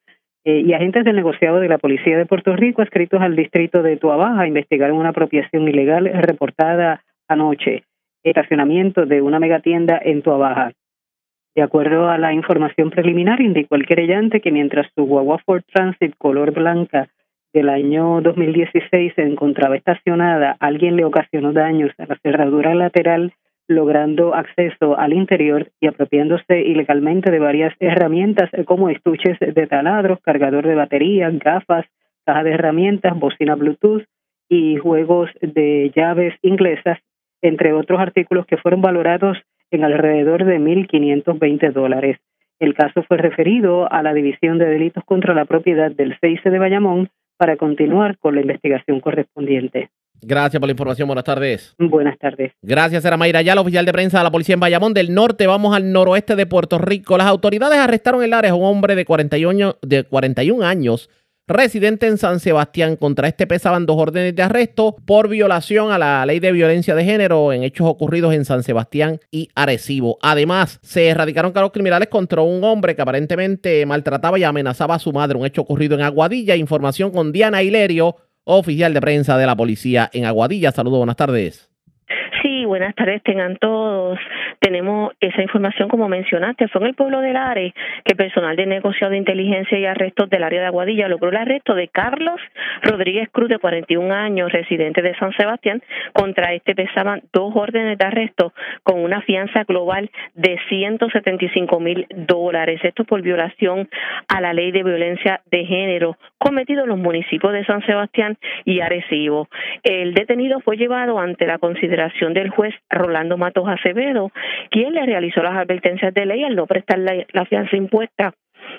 y agentes del negociado de la Policía de Puerto Rico adscritos al distrito de Tuabaja investigaron una apropiación ilegal reportada anoche, estacionamiento de una megatienda en Tuabaja. De acuerdo a la información preliminar, indicó el querellante que mientras su guagua Ford Transit color blanca del año 2016 se encontraba estacionada, alguien le ocasionó daños a la cerradura lateral, logrando acceso al interior y apropiándose ilegalmente de varias herramientas como estuches de taladros, cargador de baterías, gafas, caja de herramientas, bocina Bluetooth y juegos de llaves inglesas, entre otros artículos que fueron valorados en alrededor de $1,520. El caso fue referido a la División de Delitos contra la Propiedad del CIC de Bayamón para continuar con la investigación correspondiente. Gracias por la información. Buenas tardes. Buenas tardes. Gracias, era Mayra Ayala, oficial de prensa de la policía en Bayamón del Norte. Vamos al noroeste de Puerto Rico. Las autoridades arrestaron en el área a un hombre de 41 años, residente en San Sebastián. Contra este pesaban 2 órdenes de arresto por violación a la ley de violencia de género en hechos ocurridos en San Sebastián y Arecibo. Además, se erradicaron cargos criminales contra un hombre que aparentemente maltrataba y amenazaba a su madre. Un hecho ocurrido en Aguadilla. Información con Diana Hilerio, oficial de prensa de la policía en Aguadilla. Saludos, buenas tardes. Sí, buenas tardes, tengan todos. Tenemos esa información, como mencionaste, fue en el pueblo de Lares que personal de negociado de inteligencia y arrestos del área de Aguadilla logró el arresto de Carlos Rodríguez Cruz, de 41 años, residente de San Sebastián. Contra este pesaban 2 órdenes de arresto con una fianza global de $175,000. Esto por violación a la ley de violencia de género cometido en los municipios de San Sebastián y Arecibo. El detenido fue llevado ante la consideración del juez Rolando Matos Acevedo, quien le realizó las advertencias de ley al no prestar la fianza impuesta.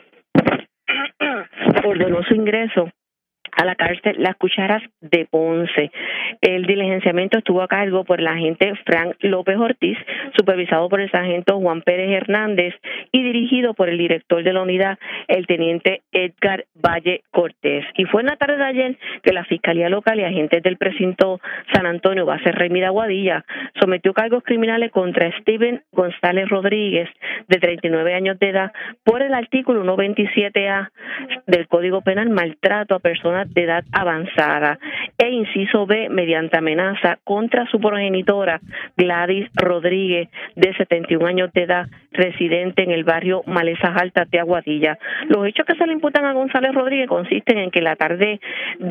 Ordenó su ingreso a la cárcel Las Cucharas de Ponce. El diligenciamiento estuvo a cargo por el agente Frank López Ortiz, supervisado por el sargento Juan Pérez Hernández y dirigido por el director de la unidad, el teniente Edgar Valle Cortés. Y fue en la tarde de ayer que la Fiscalía Local y agentes del precinto San Antonio Base Remy de Aguadilla sometió cargos criminales contra Steven González Rodríguez, de 39 años de edad, por el artículo 127A del Código Penal, maltrato a personas de edad avanzada, e inciso B, mediante amenaza contra su progenitora Gladys Rodríguez, de 71 años de edad, residente en el barrio Malezas Altas de Aguadilla. Los hechos que se le imputan a González Rodríguez consisten en que la tarde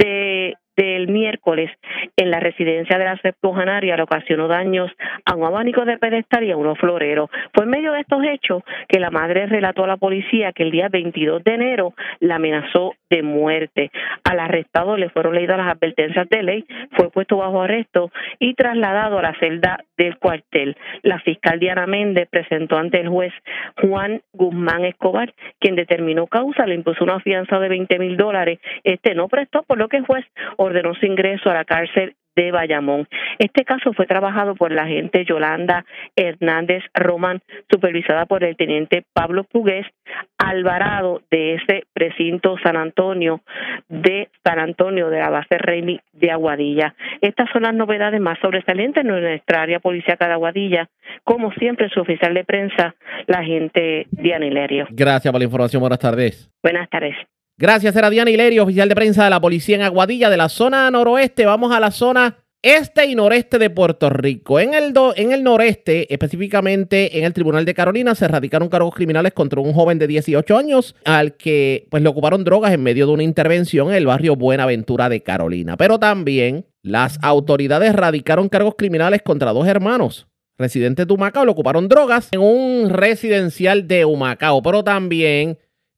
del miércoles, en la residencia de la septuagenaria, le ocasionó daños a un abanico de pedestal y a unos floreros. Fue en medio de estos hechos que la madre relató a la policía que el día 22 de enero la amenazó de muerte. Al arrestado le fueron leídas las advertencias de ley, fue puesto bajo arresto y trasladado a la celda del cuartel. La fiscal Diana Méndez presentó ante el juez Juan Guzmán Escobar, quien determinó causa, le impuso una fianza de $20,000. Este no prestó, por lo que el juez ordenó su ingreso a la cárcel de Bayamón. Este caso fue trabajado por la agente Yolanda Hernández Román, supervisada por el teniente Pablo Pugués Alvarado, de ese precinto San Antonio de la base Remy de Aguadilla. Estas son las novedades más sobresalientes en nuestra área policíaca de Aguadilla. Como siempre, su oficial de prensa, la agente Diana Hilerio. Gracias por la información. Buenas tardes. Buenas tardes. Gracias, era Diana Hilerio, oficial de prensa de la policía en Aguadilla. De la zona noroeste, vamos a la zona este y noreste de Puerto Rico. En el noreste, específicamente en el Tribunal de Carolina, se radicaron cargos criminales contra un joven de 18 años al que pues le ocuparon drogas en medio de una intervención en el barrio Buenaventura de Carolina. Pero también las autoridades radicaron cargos criminales contra 2 hermanos residentes de Humacao. Le ocuparon drogas en un residencial de Humacao, pero también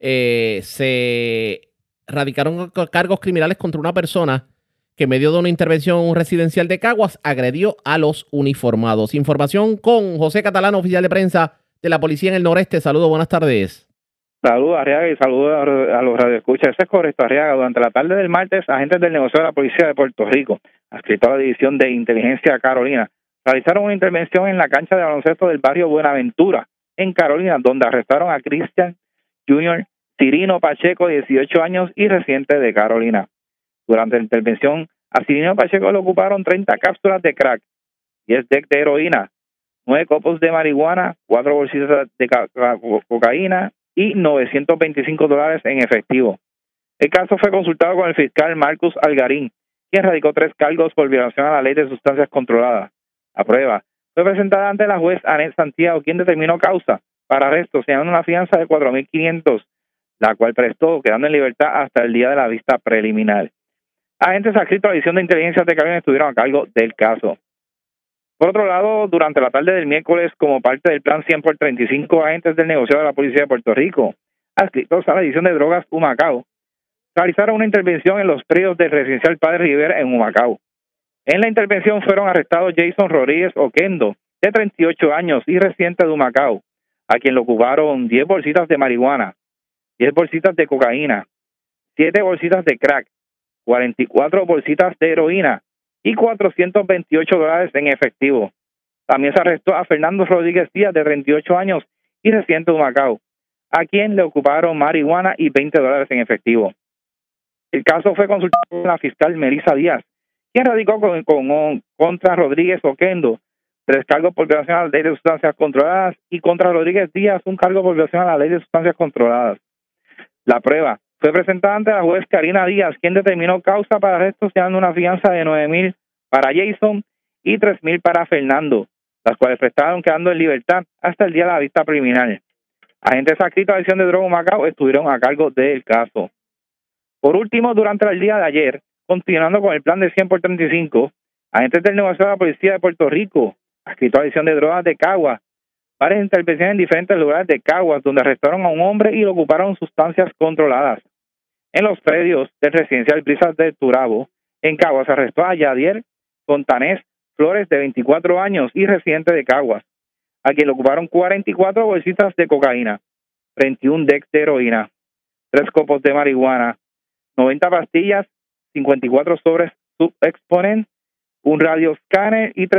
se radicaron cargos criminales contra una persona que en medio de una intervención en un residencial de Caguas agredió a los uniformados. Información con José Catalán, oficial de prensa de la policía en el noreste. Saludos, buenas tardes. Saludos, Arriaga, y saludos a los radioescuchas. Eso es correcto, Arriaga. Durante la tarde del martes, agentes del negocio de la policía de Puerto Rico, adscrito a la División de Inteligencia Carolina, realizaron una intervención en la cancha de baloncesto del barrio Buenaventura, en Carolina, donde arrestaron a Cristian Jr. Cirino Pacheco, de 18 años y residente de Carolina. Durante la intervención, a Cirino Pacheco le ocuparon 30 cápsulas de crack, 10 decks de heroína, 9 copos de marihuana, 4 bolsitas de cocaína y $925 en efectivo. El caso fue consultado con el fiscal Marcus Algarín, quien radicó 3 cargos por violación a la ley de sustancias controladas. La prueba fue presentada ante la juez Anet Santiago, quien determinó causa para arresto, señalando una fianza de $4,500, la cual prestó, quedando en libertad hasta el día de la vista preliminar. Agentes adscritos a la División de Inteligencia de Carolina estuvieron a cargo del caso. Por otro lado, durante la tarde del miércoles, como parte del plan 100 por 35, agentes del negociado de la Policía de Puerto Rico, adscritos a la División de Drogas Humacao, realizaron una intervención en los predios del residencial Padre Rivera en Humacao. En la intervención fueron arrestados Jason Rodríguez Oquendo, de 38 años y residente de Humacao, a quien le ocuparon 10 bolsitas de marihuana, 10 bolsitas de cocaína, 7 bolsitas de crack, 44 bolsitas de heroína y $428 en efectivo. También se arrestó a Fernando Rodríguez Díaz, de 38 años y residente de Humacao, a quien le ocuparon marihuana y $20 en efectivo. El caso fue consultado por la fiscal Melissa Díaz, quien radicó contra Rodríguez Oquendo 3 cargos por violación a la ley de sustancias controladas y contra Rodríguez Díaz 1 cargo por violación a la ley de sustancias controladas. La prueba fue presentada ante la juez Karina Díaz, quien determinó causa para arresto, señalando una fianza de $9,000 para Jason y $3,000 para Fernando, las cuales prestaron quedando en libertad hasta el día de la vista preliminar. Agentes adscritos a la División de Drogas Humacao estuvieron a cargo del caso. Por último, durante el día de ayer, continuando con el plan de 100 por 35, agentes del negociado de la Policía de Puerto Rico, adscritos a la División de Drogas de Caguas, varias intervenciones en diferentes lugares de Caguas, donde arrestaron a un hombre y lo ocuparon sustancias controladas. En los predios del residencial Brisas de Turabo, en Caguas, se arrestó a Yadier Fontanés Flores, de 24 años y residente de Caguas, a quien le ocuparon 44 bolsitas de cocaína, 21 decks de heroína, 3 copos de marihuana, 90 pastillas, 54 sobres Subexponent, un radioscáner y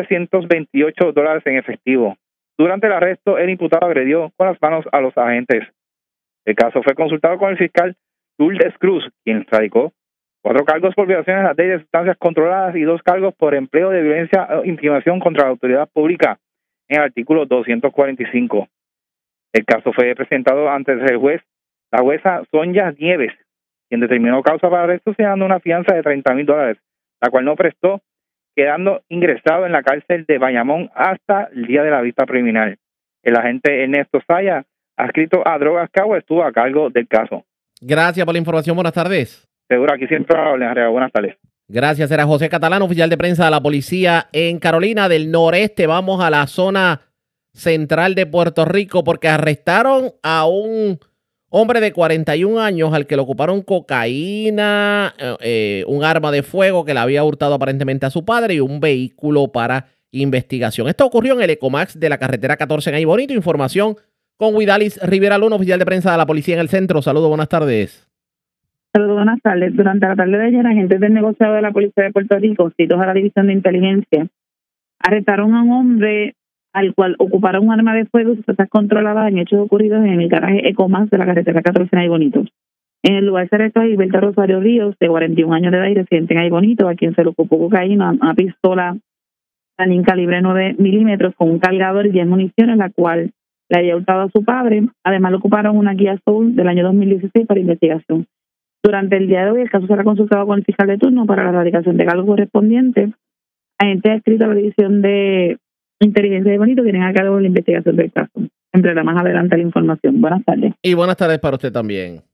$328 en efectivo. Durante el arresto, el imputado agredió con las manos a los agentes. El caso fue consultado con el fiscal Lourdes Cruz, quien radicó 4 cargos por violaciones a la ley de sustancias controladas y 2 cargos por empleo de violencia o intimidación contra la autoridad pública en el artículo 245. El caso fue presentado ante el juez, la jueza Sonia Nieves, quien determinó causa para arresto, señalando una fianza de $30,000, la cual no prestó, quedando ingresado en la cárcel de Bayamón hasta el día de la vista preliminar. El agente Ernesto Saya, adscrito a Drogas Caguas, estuvo a cargo del caso. Gracias por la información. Buenas tardes. Seguro, aquí siempre hablan. Buenas tardes. Gracias. Era José Catalán, oficial de prensa de la policía en Carolina del Noreste. Vamos a la zona central de Puerto Rico porque arrestaron a un hombre de 41 años al que le ocuparon cocaína, un arma de fuego que le había hurtado aparentemente a su padre y un vehículo para investigación. Esto ocurrió en el Ecomax de la carretera 14 en Ay Bonito. Información con Huidalis Rivera Luna, oficial de prensa de la policía en el centro. Saludos, buenas tardes. Saludos, buenas tardes. Durante la tarde de ayer, agentes del negociado de la Policía de Puerto Rico, adscritos a la División de Inteligencia, arrestaron a un hombre al cual ocuparon un arma de fuego y sustancias controladas en hechos ocurridos en el garaje Ecomax de la carretera 14 en Ay Bonito. En el lugar se arrestó a Gilberto Rosario Ríos, de 41 años de edad y residente en Ay Bonito, a quien se le ocupó cocaína, una pistola Tanin calibre 9 milímetros con un cargador y 10 municiones, la cual le había hurtado a su padre. Además, le ocuparon una Kia Soul del año 2016 para investigación. Durante el día de hoy, el caso será consultado con el fiscal de turno para la erradicación de cargos correspondientes. Agentes adscritos a la División de Inteligencia de Bonito tienen a cargo la investigación del caso. Empleará más adelante la información. Buenas tardes. Y buenas tardes para usted también.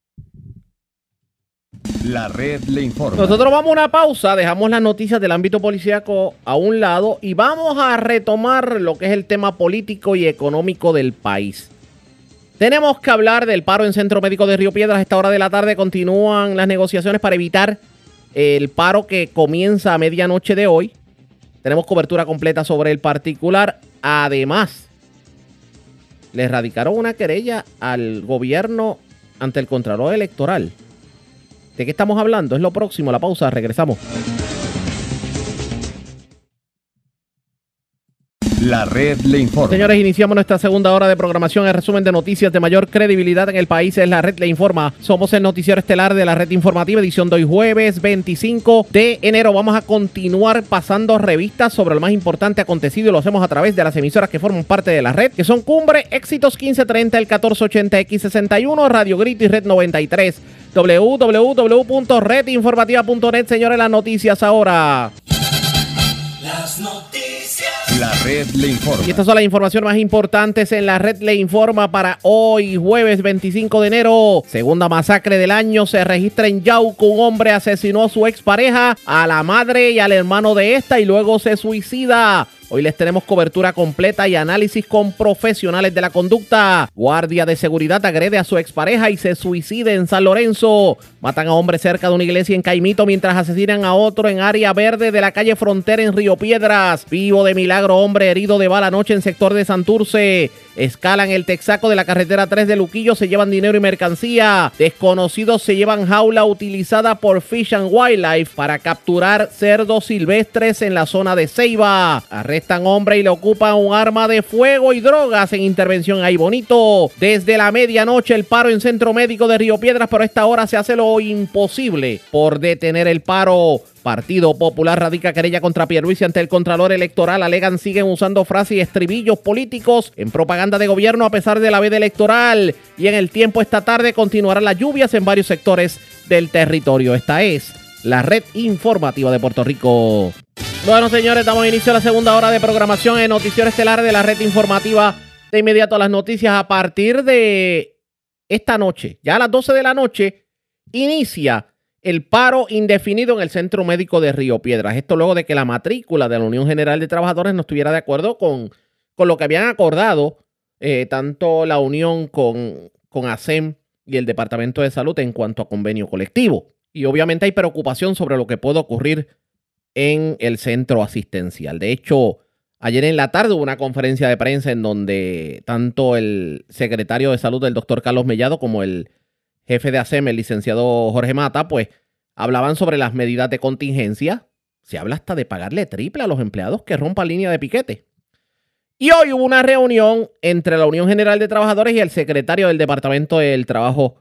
La red le informa. Nosotros vamos a una pausa, dejamos las noticias del ámbito policíaco a un lado y vamos a retomar lo que es el tema político y económico del país. Tenemos que hablar del paro en Centro Médico de Río Piedras. A esta hora de la tarde continúan las negociaciones para evitar el paro que comienza a medianoche de hoy. Tenemos cobertura completa sobre el particular. Además, le radicaron una querella al gobierno ante el Contralor Electoral. ¿De qué estamos hablando? Es lo próximo. La pausa. Regresamos. La red le informa. Señores, iniciamos nuestra segunda hora de programación. El resumen de noticias de mayor credibilidad en el país es La Red le informa. Somos el noticiero estelar de La Red Informativa, edición de hoy jueves 25 de enero. Vamos a continuar pasando revistas sobre lo más importante acontecido y lo hacemos a través de las emisoras que forman parte de la red, que son Cumbre, Éxitos 1530, el 1480, X61, Radio Grito y Red 93. www.redinformativa.net. Señores, las noticias ahora. Las noticias. La red le informa. Y estas son las informaciones más importantes en La Red le informa para hoy, jueves 25 de enero. Segunda masacre del año se registra en Yauco. Un hombre asesinó a su expareja, a la madre y al hermano de esta y luego se suicida. Hoy les tenemos cobertura completa y análisis con profesionales de la conducta. Guardia de seguridad agrede a su expareja y se suicida en San Lorenzo. Matan a hombre cerca de una iglesia en Caimito mientras asesinan a otro en área verde de la calle Frontera en Río Piedras. Vivo de milagro, hombre herido de bala anoche en sector de Santurce. Escalan el Texaco de la carretera 3 de Luquillo, se llevan dinero y mercancía. Desconocidos se llevan jaula utilizada por Fish and Wildlife para capturar cerdos silvestres en la zona de Ceiba. Arrestan hombre y le ocupan un arma de fuego y drogas en intervención ahí bonito. Desde la medianoche el paro en Centro Médico de Río Piedras, pero a esta hora se hace lo imposible por detener el paro. Partido Popular radica querella contra Pierluisi ante el Contralor Electoral. Alegan siguen usando frases y estribillos políticos en propaganda de gobierno a pesar de la veda electoral. Y en el tiempo esta tarde continuarán las lluvias en varios sectores del territorio. Esta es la Red Informativa de Puerto Rico. Bueno, señores, damos inicio a la segunda hora de programación en Noticiero Estelar de la Red Informativa. De inmediato a las noticias. A partir de esta noche, ya a las 12 de la noche, inicia el paro indefinido en el Centro Médico de Río Piedras. Esto luego de que la matrícula de la Unión General de Trabajadores no estuviera de acuerdo con lo que habían acordado tanto la Unión con ASEM y el Departamento de Salud en cuanto a convenio colectivo. Y obviamente hay preocupación sobre lo que puede ocurrir en el centro asistencial. De hecho, ayer en la tarde hubo una conferencia de prensa en donde tanto el secretario de Salud, el doctor Carlos Mellado, como el jefe de ASEM, el licenciado Jorge Mata, pues hablaban sobre las medidas de contingencia. Se habla hasta de pagarle triple a los empleados que rompan línea de piquete. Y hoy hubo una reunión entre la Unión General de Trabajadores y el secretario del Departamento del Trabajo,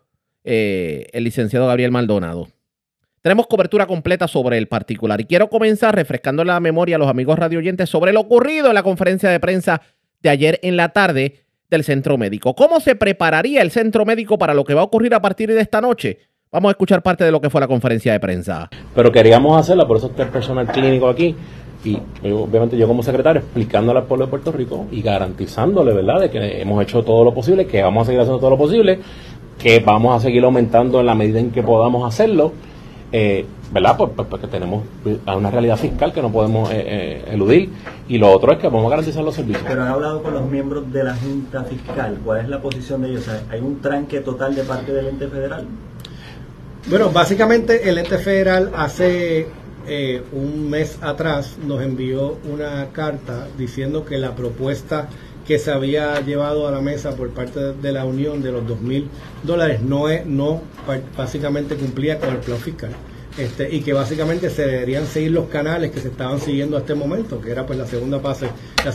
el licenciado Gabriel Maldonado. Tenemos cobertura completa sobre el particular y quiero comenzar refrescando la memoria a los amigos radioyentes sobre lo ocurrido en la conferencia de prensa de ayer en la tarde del Centro Médico. ¿Cómo se prepararía el Centro Médico para lo que va a ocurrir a partir de esta noche? Vamos a escuchar parte de lo que fue la conferencia de prensa. Pero queríamos hacerla, por eso está el personal clínico aquí y obviamente yo como secretario explicándole al pueblo de Puerto Rico y garantizándole, ¿verdad?, de que hemos hecho todo lo posible, que vamos a seguir haciendo todo lo posible, que vamos a seguir aumentando en la medida en que podamos hacerlo, ¿verdad? Porque tenemos una realidad fiscal que no podemos eludir, y lo otro es que vamos a garantizar los servicios. Pero han hablado con los miembros de la Junta Fiscal, ¿cuál es la posición de ellos? ¿Hay un tranque total de parte del ente federal? Bueno, básicamente el ente federal hace un mes atrás nos envió una carta diciendo que la propuesta que se había llevado a la mesa por parte de la Unión de los $2,000 no básicamente cumplía con el plan fiscal. Y que básicamente se deberían seguir los canales que se estaban siguiendo hasta el momento, que era pues la segunda fase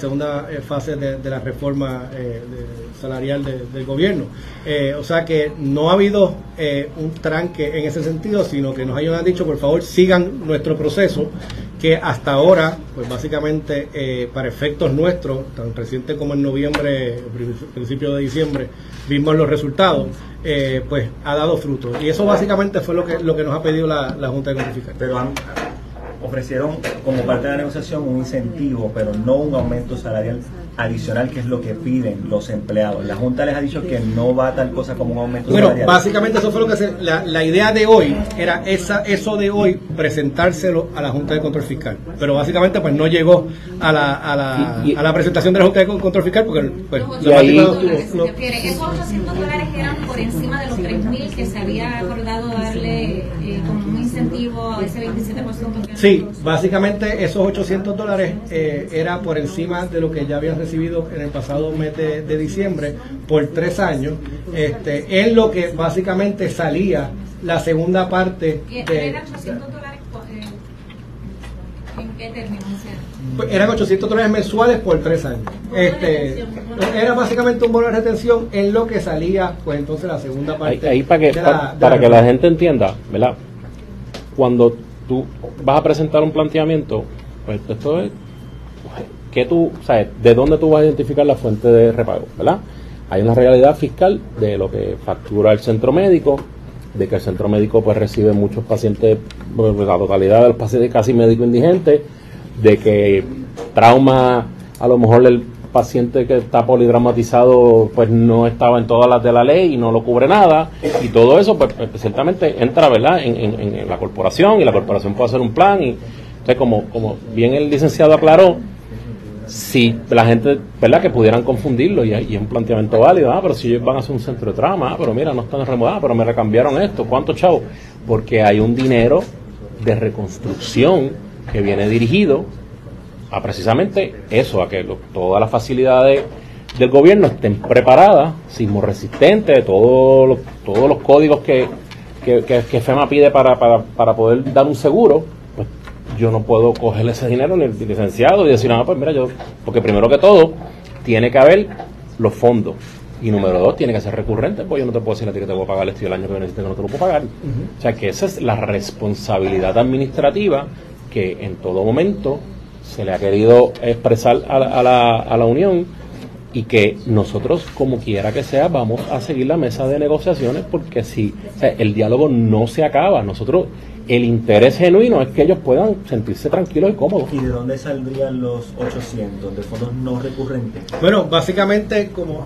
de la reforma salarial del gobierno. O sea que no ha habido un tranque en ese sentido, sino que nos hayan dicho, por favor, sigan nuestro proceso, que hasta ahora, pues básicamente para efectos nuestros, tan reciente como en noviembre, principio de diciembre, vimos los resultados, pues ha dado fruto. Y eso básicamente fue lo que nos ha pedido la Junta de Control Fiscal. Pero ofrecieron como parte de la negociación un incentivo, pero no un aumento salarial adicional, que es lo que piden los empleados. La Junta les ha dicho que no va a tal cosa como un aumento salarial. Bueno, básicamente eso fue lo que la idea de hoy era eso de hoy, presentárselo a la Junta de Control Fiscal. Pero básicamente pues no llegó a la presentación de la Junta de Control Fiscal porque pues, ¿Esos $800 eran por encima de los 3,000 que se había acordado darle como un incentivo a ese 27%? Sí, básicamente esos $800 era por encima de lo que ya habían recibido en el pasado mes de diciembre por 3 años, en lo que básicamente salía la segunda parte de... ¿Eran $800 en qué términos? eran $800 mensuales por 3 años. Era básicamente un bono de retención en lo que salía, pues entonces la segunda parte. Ahí para que la gente entienda, ¿verdad? Cuando tú vas a presentar un planteamiento, pues esto es que tú, ¿sabes? ¿De dónde tú vas a identificar la fuente de repago, ¿verdad? Hay una realidad fiscal de lo que factura el centro médico, de que el centro médico pues recibe muchos pacientes, pues, la totalidad de los pacientes casi médico indigentes, de que trauma, a lo mejor el paciente que está politraumatizado pues no estaba en todas las de la ley y no lo cubre nada, y todo eso pues ciertamente entra, ¿verdad?, en la corporación, y la corporación puede hacer un plan, y entonces como bien el licenciado aclaró, si la gente, ¿verdad?, que pudieran confundirlo, y es un planteamiento válido, pero si ellos van a hacer un centro de trauma, pero mira, no están remodados, pero me recambiaron esto, ¿cuánto, chavo? Porque hay un dinero de reconstrucción que viene dirigido a precisamente eso, a que todas las facilidades del gobierno estén preparadas, sismoresistentes, todos los códigos que FEMA pide para poder dar un seguro. Pues yo no puedo coger ese dinero ni el licenciado y decir, pues mira, porque primero que todo tiene que haber los fondos, y número 2, tiene que ser recurrente, pues yo no te puedo decir a ti que te voy a pagar esto y el año que viene que no te lo puedo pagar. O sea que esa es la responsabilidad administrativa que en todo momento se le ha querido expresar a la Unión, y que nosotros, como quiera que sea, vamos a seguir la mesa de negociaciones, porque si el diálogo no se acaba, nosotros, el interés genuino es que ellos puedan sentirse tranquilos y cómodos. ¿Y de dónde saldrían los 800 de fondos no recurrentes? Bueno, básicamente, como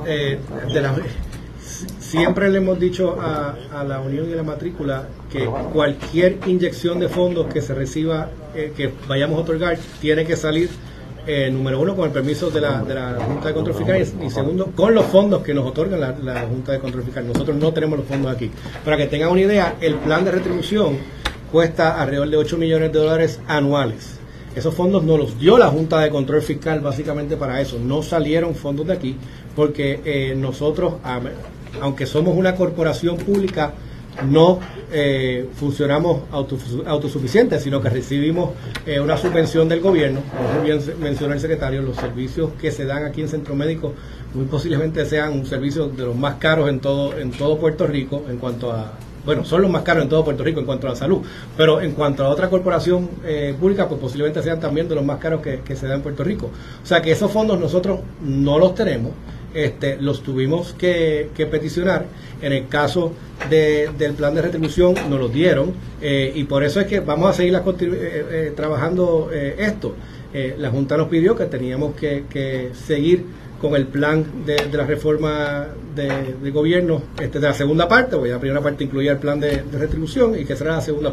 siempre le hemos dicho a la Unión y a la matrícula que cualquier inyección de fondos que se reciba, que vayamos a otorgar, tiene que salir, número 1, con el permiso de la Junta de Control Fiscal, y segundo, con los fondos que nos otorga la Junta de Control Fiscal. Nosotros no tenemos los fondos aquí. Para que tengan una idea, el plan de retribución cuesta alrededor de $8 millones anuales. Esos fondos nos los dio la Junta de Control Fiscal básicamente para eso. No salieron fondos de aquí porque nosotros, aunque somos una corporación pública, no funcionamos autosuficientes, sino que recibimos una subvención del gobierno. Como bien mencionó el secretario, los servicios que se dan aquí en Centro Médico muy posiblemente sean un servicio de los más caros en todo Puerto Rico, en cuanto a, bueno, son los más caros en todo Puerto Rico en cuanto a la salud, pero en cuanto a otra corporación pública, pues posiblemente sean también de los más caros que se dan en Puerto Rico. O sea que esos fondos nosotros no los tenemos. Los tuvimos que peticionar. En el caso del plan de retribución nos los dieron, y por eso es que vamos a seguir trabajando esto. La Junta nos pidió que teníamos que seguir con el plan de la reforma de gobierno, de la segunda parte, porque la primera parte incluía el plan de retribución, y que será la segunda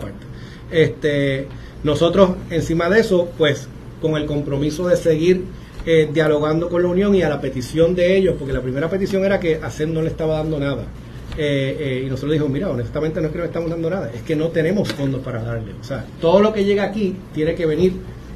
parte. Nosotros, encima de eso, pues con el compromiso de seguir dialogando con la Unión, y a la petición de ellos, porque la primera petición era que ASEM no le estaba dando nada, y nosotros dijimos, mira, honestamente no es que no le estamos dando nada, es que no tenemos fondos para darle. O sea, todo lo que llega aquí tiene que venir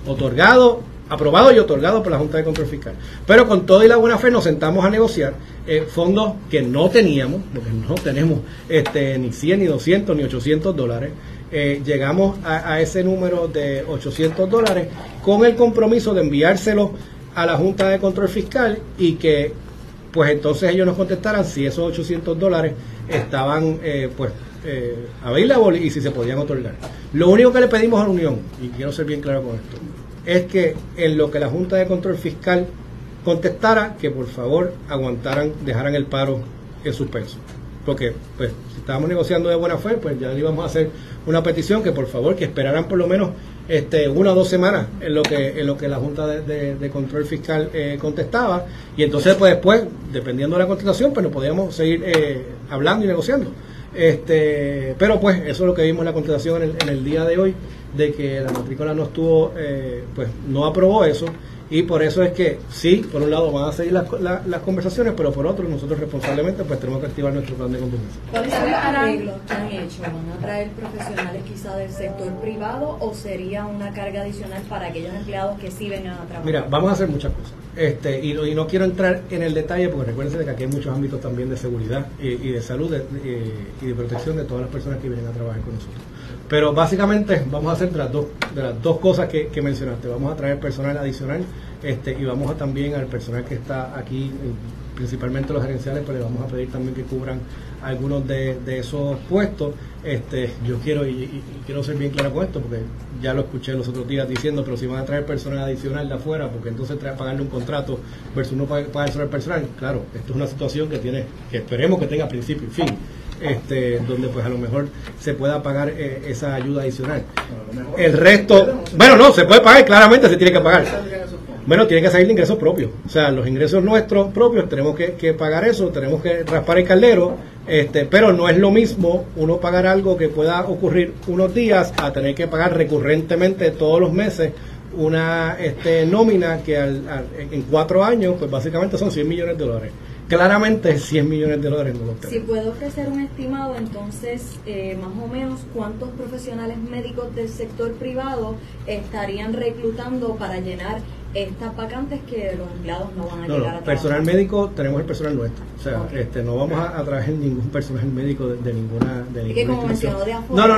aprobado y otorgado por la Junta de Control Fiscal. Pero con todo y la buena fe nos sentamos a negociar fondos que no teníamos, porque no tenemos ni 100, ni 200, ni $800. Llegamos a ese número de $800 con el compromiso de enviárselo a la Junta de Control Fiscal, y que pues entonces ellos nos contestaran si esos $800 estaban available y si se podían otorgar. Lo único que le pedimos a la Unión, y quiero ser bien claro con esto, es que en lo que la Junta de Control Fiscal contestara, que por favor dejaran el paro en suspenso. Porque pues si estábamos negociando de buena fe, pues ya le íbamos a hacer una petición que por favor que esperaran por lo menos 1 o 2 semanas en lo que la Junta de Control Fiscal contestaba, y entonces pues después, dependiendo de la contestación, pues nos podíamos seguir hablando y negociando. Pero pues eso es lo que vimos en la contestación en el día de hoy, de que la matrícula no estuvo, pues no aprobó eso, Y por eso es que sí, por un lado van a seguir las conversaciones, pero por otro nosotros responsablemente pues tenemos que activar nuestro plan de contingencia. ¿Cuáles son los arreglos que han hecho? ¿Van a traer profesionales quizá del sector privado o sería una carga adicional para aquellos empleados que sí vengan a trabajar? Mira, vamos a hacer muchas cosas. Y no quiero entrar en el detalle porque recuérdense de que aquí hay muchos ámbitos también de seguridad y de salud y de protección de todas las personas que vienen a trabajar con nosotros. Pero básicamente vamos a hacer de las dos cosas que mencionaste. Vamos a traer personal adicional y vamos a también al personal que está aquí, principalmente los gerenciales, pues le vamos a pedir también que cubran algunos de esos puestos. Yo quiero y quiero ser bien claro con esto porque ya lo escuché los otros días diciendo, pero si van a traer personal adicional de afuera, porque entonces pagarle un contrato versus no pagar sobre el personal, claro, esto es una situación que esperemos que tenga principio y fin. Donde pues a lo mejor se pueda pagar esa ayuda adicional. El resto, bueno, no, se puede pagar, claramente se tiene que pagar. Bueno, tiene que salir de ingresos propios. O sea, los ingresos nuestros propios tenemos que pagar eso, tenemos que raspar el caldero, pero no es lo mismo uno pagar algo que pueda ocurrir unos días a tener que pagar recurrentemente todos los meses una nómina que en 4 años, pues básicamente son $100 millones. Claramente $100 millones no lo tenemos. Si puedo ofrecer un estimado, entonces, más o menos, ¿cuántos profesionales médicos del sector privado estarían reclutando para llenar estas vacantes que los empleados no van a llegar a trabajar? Personal médico, tenemos el personal nuestro. O sea, no vamos a traer ningún personal médico de ninguna que como mencionó de afuera.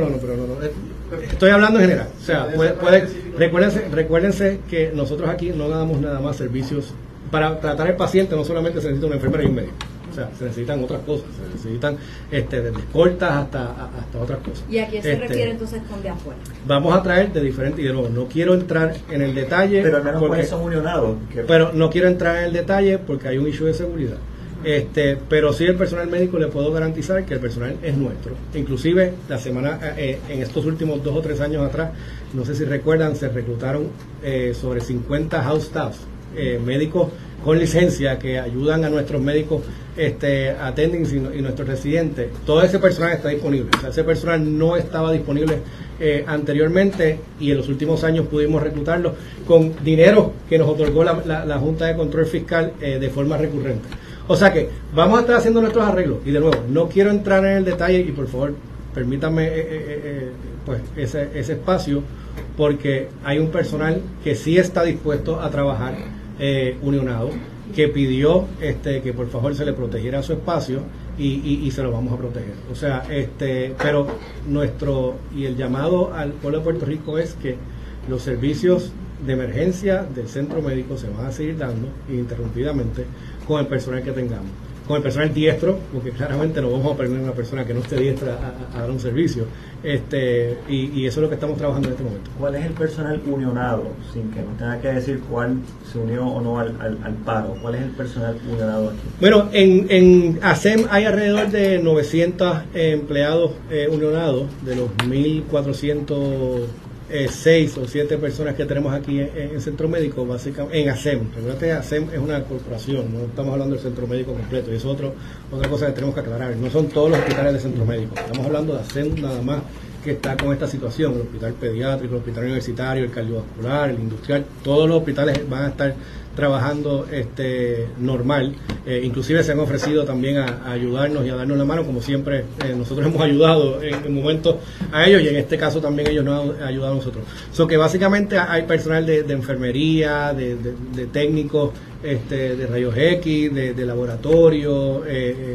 No. Estoy hablando en general. O sea, recuérdense que nosotros aquí no damos nada más servicios. Para tratar al paciente no solamente se necesita una enfermera y un médico, o sea, se necesitan otras cosas, se necesitan desde escoltas hasta otras cosas. ¿Y a quién se refiere entonces con de afuera? Vamos a traer de diferentes, y de nuevo, no quiero entrar en el detalle. Pero al menos cuáles son unionados. Pero no quiero entrar en el detalle porque hay un issue de seguridad. Pero sí el personal médico le puedo garantizar que el personal es nuestro. Inclusive la semana, en estos últimos 2 o 3 años atrás, no sé si recuerdan, se reclutaron sobre 50 house staffs. Médicos con licencia que ayudan a nuestros médicos attendings y nuestros residentes. Todo ese personal está disponible. O sea, ese personal no estaba disponible anteriormente y en los últimos años pudimos reclutarlo con dinero que nos otorgó la Junta de Control Fiscal de forma recurrente. O sea que vamos a estar haciendo nuestros arreglos y de nuevo, no quiero entrar en el detalle y por favor permítanme pues ese espacio porque hay un personal que sí está dispuesto a trabajar unionado, que pidió que por favor se le protegiera su espacio y se lo vamos a proteger. O sea, pero el llamado al pueblo de Puerto Rico es que los servicios de emergencia del centro médico se van a seguir dando ininterrumpidamente con el personal que tengamos. Con el personal diestro, porque claramente no vamos a perder una persona que no esté diestra a dar un servicio, y eso es lo que estamos trabajando en este momento. ¿Cuál es el personal unionado? Sin que nos tenga que decir cuál se unió o no al paro. ¿Cuál es el personal unionado aquí? Bueno, en ASEM hay alrededor de 900 empleados unionados, de los 1.406 o 7 personas que tenemos aquí en Centro Médico, básicamente en ASEM. Recuerda que ASEM es una corporación, no estamos hablando del Centro Médico completo, y eso es otra cosa que tenemos que aclarar. No son todos los hospitales de Centro Médico, estamos hablando de ASEM nada más que está con esta situación. El hospital pediátrico, el hospital universitario, el cardiovascular, el industrial, todos los hospitales van a estar trabajando normal, inclusive se han ofrecido también a ayudarnos y a darnos la mano, como siempre nosotros hemos ayudado en momentos a ellos, y en este caso también ellos nos han ayudado a nosotros. Que básicamente hay personal de enfermería, de técnicos de rayos X, de laboratorio,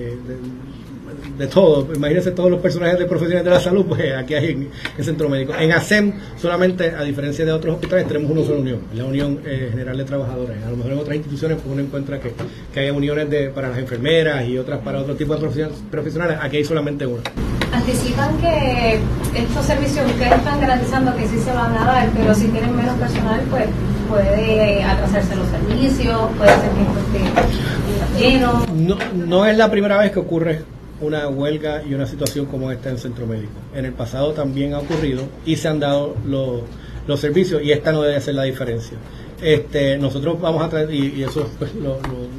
de todo. Imagínense todos los personajes de profesionales de la salud, pues aquí hay en Centro Médico. En ASEM solamente, a diferencia de otros hospitales, tenemos una sola unión, la Unión General de Trabajadores. A lo mejor en otras instituciones pues uno encuentra que hay uniones para las enfermeras y otras para otro tipo de profesionales. Aquí hay solamente una. Anticipan que estos servicios ustedes están garantizando que sí se van a dar, pero si tienen menos personal, pues puede atrasarse los servicios, puede ser que esté lleno. No es la primera vez que ocurre una huelga y una situación como esta en el Centro Médico. En el pasado también ha ocurrido y se han dado los servicios, y esta no debe ser la diferencia. Nosotros vamos a traer, y eso pues,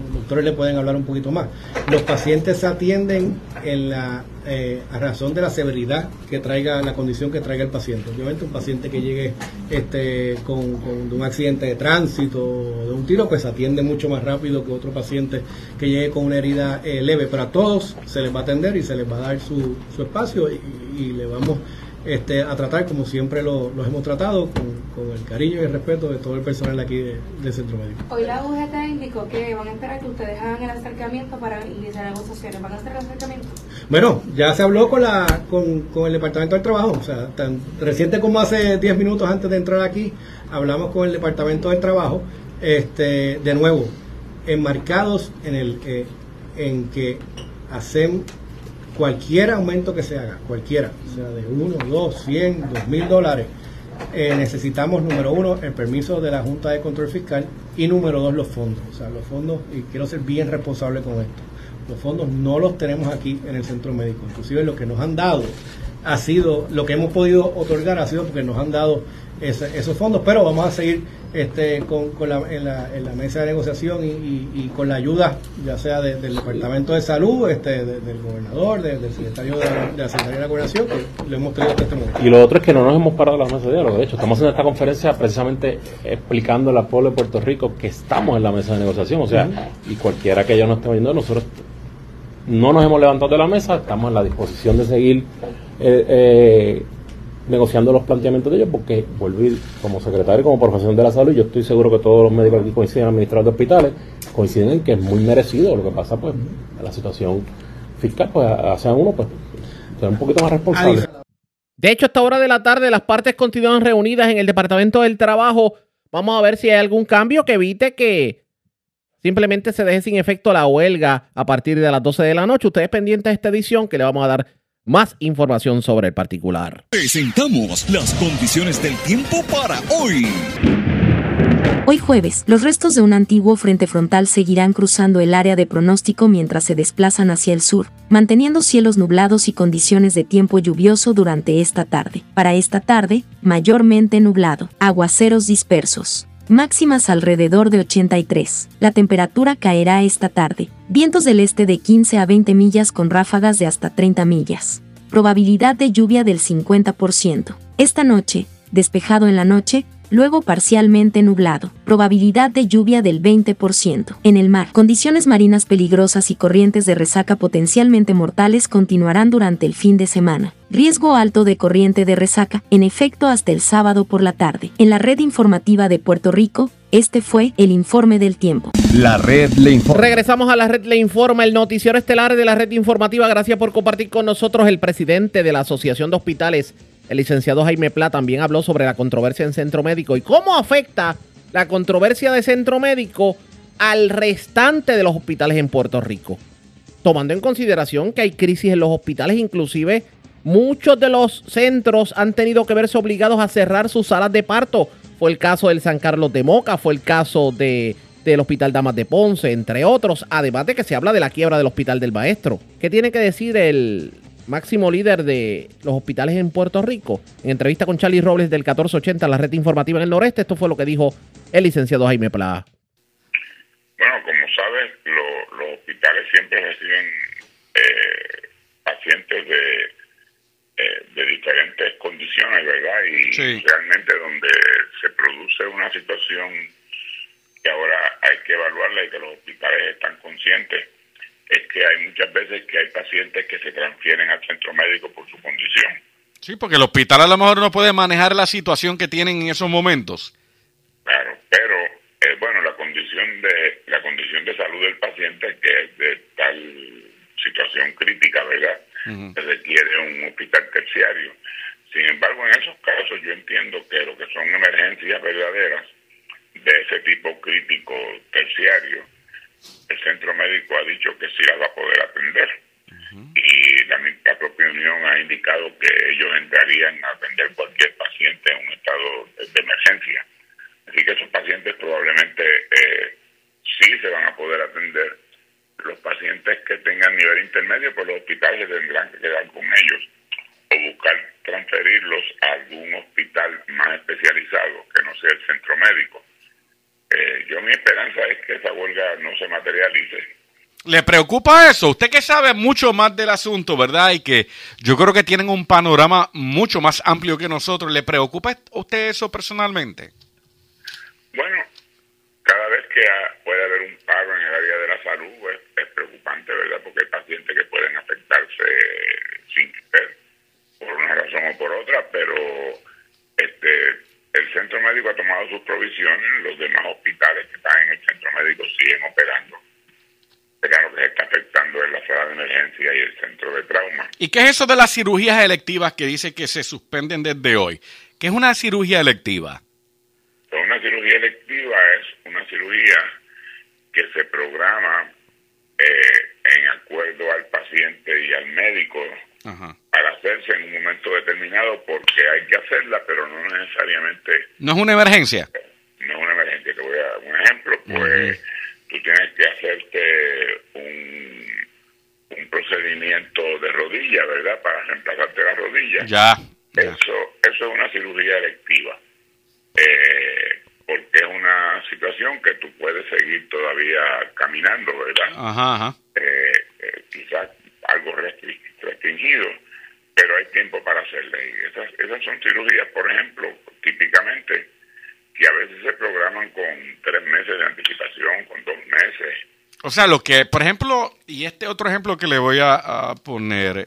doctores le pueden hablar un poquito más. Los pacientes se atienden a razón de la severidad que traiga la condición que traiga el paciente. Obviamente un paciente que llegue de un accidente de tránsito o de un tiro, pues se atiende mucho más rápido que otro paciente que llegue con una herida leve, pero a todos se les va a atender y se les va a dar su espacio y le vamos a tratar como siempre los hemos tratado, con el cariño y el respeto de todo el personal aquí del Centro Médico. Hoy la UGT indicó que van a esperar que ustedes hagan el acercamiento para iniciar negociaciones. ¿Van a hacer el acercamiento? Bueno, ya se habló con el Departamento del Trabajo, o sea, tan reciente como hace 10 minutos antes de entrar aquí, hablamos con el Departamento del Trabajo, de nuevo, enmarcados en que hacen cualquier aumento que se haga, cualquiera, o sea, de 1, 2, 100, $2,000, necesitamos, número 1, el permiso de la Junta de Control Fiscal y número 2, los fondos. O sea, los fondos, y quiero ser bien responsable con esto, los fondos no los tenemos aquí en el Centro Médico. Inclusive lo que nos han dado ha sido, lo que hemos podido otorgar ha sido porque nos han dado esos fondos, pero vamos a seguir en la mesa de negociación y con la ayuda ya sea del Departamento de Salud, del gobernador, del secretario de la Secretaría de la Gobernación, que lo hemos tenido hasta este momento. Y lo otro es que no nos hemos parado en la mesa de diálogo. De hecho, estamos haciendo esta conferencia precisamente explicando al pueblo de Puerto Rico que estamos en la mesa de negociación, o sea, y cualquiera que ya no esté oyendo, nosotros no nos hemos levantado de la mesa, estamos en la disposición de seguir negociando los planteamientos de ellos, porque volví como secretario y como profesional de la salud, yo estoy seguro que todos los médicos aquí coinciden, administradores de hospitales, coinciden en que es muy merecido. Lo que pasa, pues, la situación fiscal, pues, hace a uno, pues, ser un poquito más responsable. De hecho, a esta hora de la tarde las partes continúan reunidas en el Departamento del Trabajo. Vamos a ver si hay algún cambio que evite que simplemente se deje sin efecto la huelga a partir de las 12 de la noche. Ustedes pendientes de esta edición que le vamos a dar más información sobre el particular. Presentamos las condiciones del tiempo para hoy. Hoy jueves, los restos de un antiguo frente frontal seguirán cruzando el área de pronóstico mientras se desplazan hacia el sur, manteniendo cielos nublados y condiciones de tiempo lluvioso durante esta tarde. Para esta tarde, mayormente nublado, aguaceros dispersos. Máximas alrededor de 83. La temperatura caerá esta tarde. Vientos del este de 15 a 20 millas con ráfagas de hasta 30 millas. Probabilidad de lluvia del 50%. Esta noche, despejado en la noche, luego parcialmente nublado. Probabilidad de lluvia del 20%. En el mar, condiciones marinas peligrosas y corrientes de resaca potencialmente mortales continuarán durante el fin de semana. Riesgo alto de corriente de resaca, en efecto hasta el sábado por la tarde. En la red informativa de Puerto Rico, este fue el informe del tiempo. La red le informa. Regresamos a la red le informa, el noticiero estelar de la red informativa. Gracias por compartir con nosotros. El presidente de la Asociación de Hospitales, el licenciado Jaime Pla, también habló sobre la controversia en Centro Médico y cómo afecta la controversia de Centro Médico al restante de los hospitales en Puerto Rico. Tomando en consideración que hay crisis en los hospitales, inclusive muchos de los centros han tenido que verse obligados a cerrar sus salas de parto. Fue el caso del San Carlos de Moca, fue el caso del Hospital Damas de Ponce, entre otros. Además de que se habla de la quiebra del Hospital del Maestro. ¿Qué tiene que decir el máximo líder de los hospitales en Puerto Rico? En entrevista con Charlie Robles del 1480, la red informativa en el noreste, esto fue lo que dijo el licenciado Jaime Pla. Bueno, como sabes, los hospitales siempre reciben pacientes de diferentes condiciones, ¿verdad? Y sí, realmente donde se produce una situación que ahora hay que evaluarla y que los hospitales están conscientes, es que hay muchas veces que hay pacientes que se transfieren al centro médico por su condición. Sí, porque el hospital a lo mejor no puede manejar la situación que tienen en esos momentos. Claro, pero bueno, la condición de salud del paciente, que es de tal situación crítica, ¿verdad? Que requiere un hospital terciario. Sin embargo, en esos casos yo entiendo que lo que son emergencias verdaderas de ese tipo crítico terciario, el centro médico ha dicho que sí las va a poder atender. Y la propia Unión ha indicado que ellos entrarían a atender cualquier paciente en un estado de emergencia. Así que esos pacientes probablemente sí se van a poder atender. Los pacientes que tengan nivel intermedio, pues los hospitales tendrán que quedar con ellos o buscar transferirlos a algún hospital más especializado que no sea el centro médico. Yo me mi esperanza es que esa huelga no se materialice. ¿Le preocupa eso? Usted que sabe mucho más del asunto, ¿verdad? Y que yo creo que tienen un panorama mucho más amplio que nosotros. ¿Le preocupa a usted eso personalmente? Bueno, cada vez que puede haber un paro en el área de la salud, pues, es preocupante, ¿verdad? Porque hay pacientes que pueden afectarse sin querer, por una razón o por otra, pero el centro médico ha tomado sus provisiones, los demás hospitales que están en el centro médico siguen operando. Lo que se está afectando es la sala de emergencia y el centro de trauma. ¿Y qué es eso de las cirugías electivas que dice que se suspenden desde hoy? ¿Qué es una cirugía electiva? Una cirugía electiva es una cirugía que se programa en acuerdo al paciente y al médico para hacerse en un momento determinado, porque hay que hacerla, pero no necesariamente. ¿No es una emergencia? No es una emergencia. Te voy a dar un ejemplo. Pues tú tienes que hacerte un procedimiento de rodilla, ¿verdad? Para reemplazarte la rodilla. Ya. Eso es una cirugía electiva. Porque es una situación que tú puedes seguir todavía caminando, ¿verdad? Quizás algo restringido, pero hay tiempo para hacerla. Y esas son cirugías, por ejemplo, típicamente, que a veces se programan con 3 meses de anticipación, con 2 meses. O sea, lo que, por ejemplo, y este otro ejemplo que le voy a poner,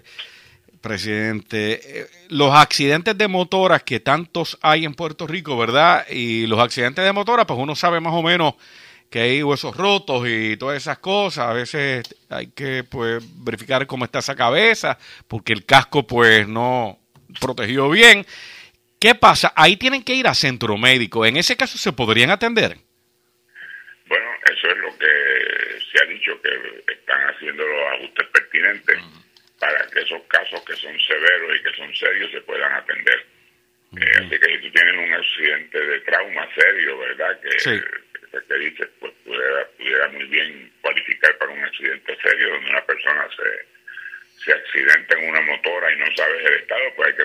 presidente, los accidentes de motoras que tantos hay en Puerto Rico, ¿verdad? Y los accidentes de motoras, pues uno sabe más o menos que hay huesos rotos y todas esas cosas. A veces hay que, pues, verificar cómo está esa cabeza, porque el casco, pues, no protegió bien. ¿Qué pasa? Ahí tienen que ir a centro médico. ¿En ese caso se podrían atender? Bueno, eso es lo que se ha dicho, que están haciendo los ajustes pertinentes para que esos casos que son severos y que son serios se puedan atender. Así que si tú tienes un accidente de trauma serio, ¿verdad? Que dices, pues pudiera muy bien cualificar para un accidente serio donde una persona se accidenta en una motora y no sabes el estado, pues hay que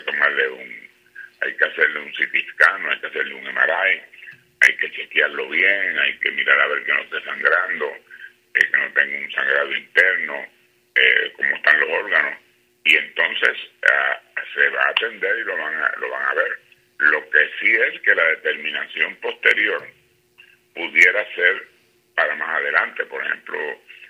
hacerle un CT scan, hay que hacerle un MRI, hay que chequearlo bien, hay que mirar a ver que no esté sangrando, que no tenga un sangrado interno, cómo están los órganos, y entonces se va a atender y lo van a ver. Lo que sí es que la determinación posterior pudiera ser para más adelante. Por ejemplo,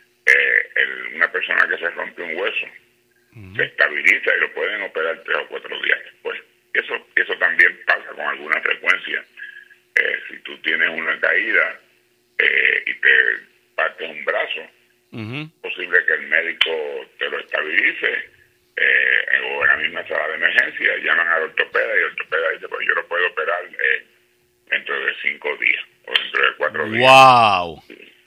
una persona que se rompe un hueso se estabiliza y lo pueden operar 3 o 4 días después. Eso también pasa con alguna frecuencia. Si tú tienes una caída y te partes un brazo, es posible que el médico te lo estabilice o en la misma sala de emergencia llaman al ortopeda y el ortopeda dice, pues yo lo puedo operar dentro de 5 días o dentro de 4 días. ¡Wow!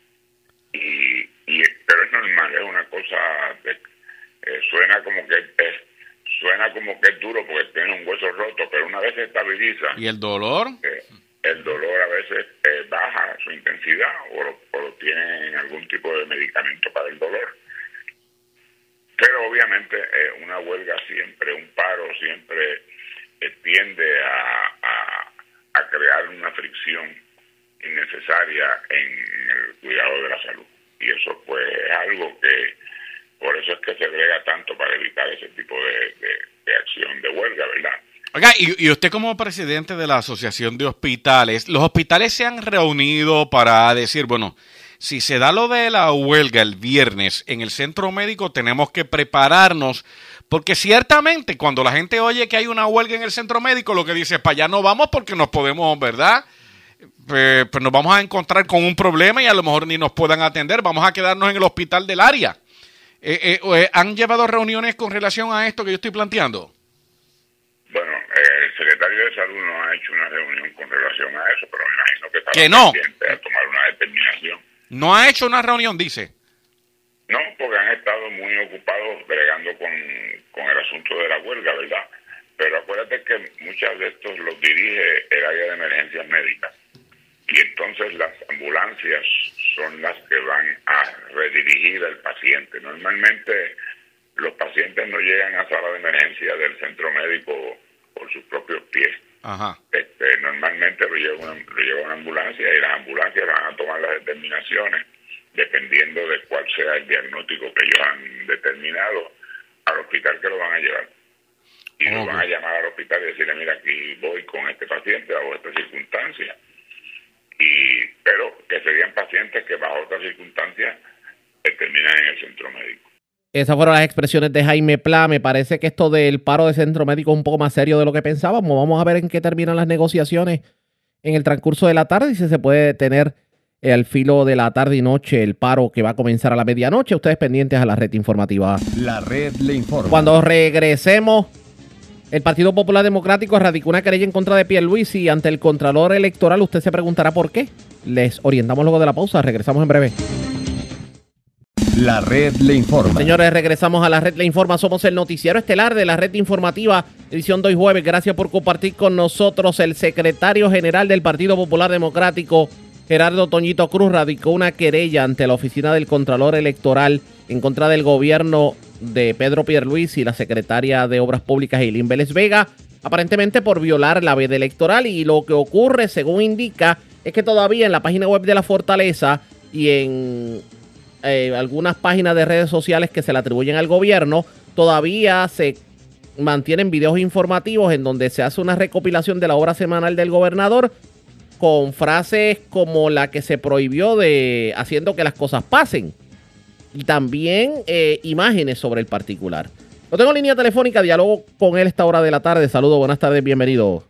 Pero es normal, es una cosa suena como que es duro porque tiene un hueso roto, pero una vez se estabiliza. ¿Y el dolor? El dolor a veces baja su intensidad o tienen algún tipo de medicamento para el dolor. Pero obviamente una huelga siempre, un paro siempre tiende a crear una fricción innecesaria en el cuidado de la salud. Y eso pues es algo que, por eso es que se brega tanto para evitar ese tipo de acción de huelga, ¿verdad? Oiga, y usted como presidente de la Asociación de Hospitales, ¿los hospitales se han reunido para decir, bueno, si se da lo de la huelga el viernes en el centro médico, tenemos que prepararnos? Porque ciertamente cuando la gente oye que hay una huelga en el centro médico, lo que dice es, para allá no vamos porque nos podemos, ¿verdad? Pues nos vamos a encontrar con un problema y a lo mejor ni nos puedan atender, vamos a quedarnos en el hospital del área. ¿Han llevado reuniones con relación a esto que yo estoy planteando? Bueno, el secretario de Salud no ha hecho una reunión con relación a eso, pero me imagino que está pendiente a tomar una determinación. ¿No ha hecho una reunión, dice? No, porque han estado muy ocupados bregando con el asunto de la huelga, ¿verdad? Pero acuérdate que muchas de estos los dirige el área de emergencias médicas. Y entonces las ambulancias son las que van a redirigir al paciente. Normalmente los pacientes no llegan a sala de emergencia del centro médico por sus propios pies. Ajá. Normalmente eventualmente lo lleva una ambulancia y las ambulancias van a tomar las determinaciones dependiendo de cuál sea el diagnóstico que ellos han determinado al hospital que lo van a llevar. Y lo van a llamar al hospital y decirle, mira, aquí voy con este paciente bajo esta circunstancia. Pero que serían pacientes que bajo otras circunstancias terminan en el centro médico. Esas fueron las expresiones de Jaime Pla. Me parece que esto del paro de centro médico es un poco más serio de lo que pensábamos. Vamos a ver en qué terminan las negociaciones en el transcurso de la tarde y si se puede detener al filo de la tarde y noche el paro que va a comenzar a la medianoche. Ustedes pendientes a la red informativa. La red le informa. Cuando regresemos, el Partido Popular Democrático radicó una querella en contra de Pierluisi ante el Contralor Electoral. Usted se preguntará por qué. Les orientamos luego de la pausa. Regresamos en breve. La red le informa. Señores, regresamos a la red le informa. Somos el noticiero estelar de la red informativa, edición de hoy jueves. Gracias por compartir con nosotros. El secretario general del Partido Popular Democrático, Gerardo Toñito Cruz, radicó una querella ante la oficina del Contralor Electoral en contra del gobierno de Pedro Pierluisi y la secretaria de Obras Públicas, Eileen Vélez Vega, aparentemente por violar la veda electoral. Y lo que ocurre, según indica, es que todavía en la página web de la Fortaleza y en algunas páginas de redes sociales que se le atribuyen al gobierno, todavía se mantienen videos informativos en donde se hace una recopilación de la obra semanal del gobernador con frases como la que se prohibió de haciendo que las cosas pasen, y también imágenes sobre el particular. Lo tengo en línea telefónica, diálogo con él esta hora de la tarde. Saludos, buenas tardes, bienvenido.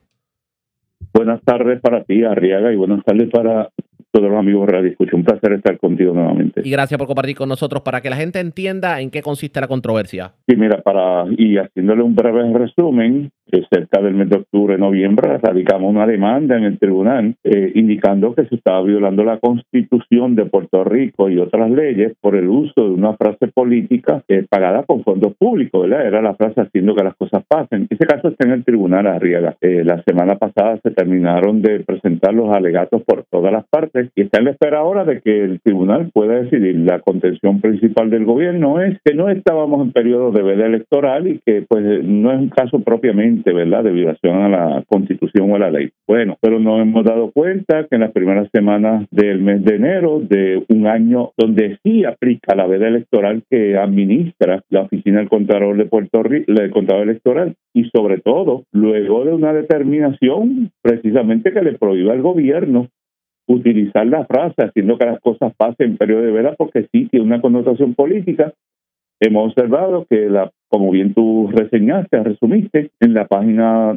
Buenas tardes para ti, Arriaga, y buenas tardes para todos los amigos de Radio Escucha. Un placer estar contigo nuevamente. Y gracias por compartir con nosotros para que la gente entienda en qué consiste la controversia. Sí, mira, y haciéndole un breve resumen, cerca del mes de octubre, noviembre, radicamos una demanda en el tribunal indicando que se estaba violando la Constitución de Puerto Rico y otras leyes por el uso de una frase política pagada con fondos públicos, ¿verdad? Era la frase haciendo que las cosas pasen. Ese caso está en el tribunal, Arriaga. La semana pasada se terminaron de presentar los alegatos por todas las partes y está en la espera ahora de que el tribunal pueda decidir. La contención principal del gobierno es que no estábamos en periodo de veda electoral y que pues no es un caso propiamente, ¿verdad?, de violación a la Constitución o a la ley. Bueno, pero nos hemos dado cuenta que en las primeras semanas del mes de enero de un año donde sí aplica la veda electoral que administra la Oficina del Contralor de Puerto Rico, el Contralor Electoral, y sobre todo luego de una determinación precisamente que le prohíba al gobierno utilizar la frase haciendo que las cosas pasen en periodo de veda, porque sí tiene una connotación política. Hemos observado que, como bien tú reseñaste, resumiste, en la página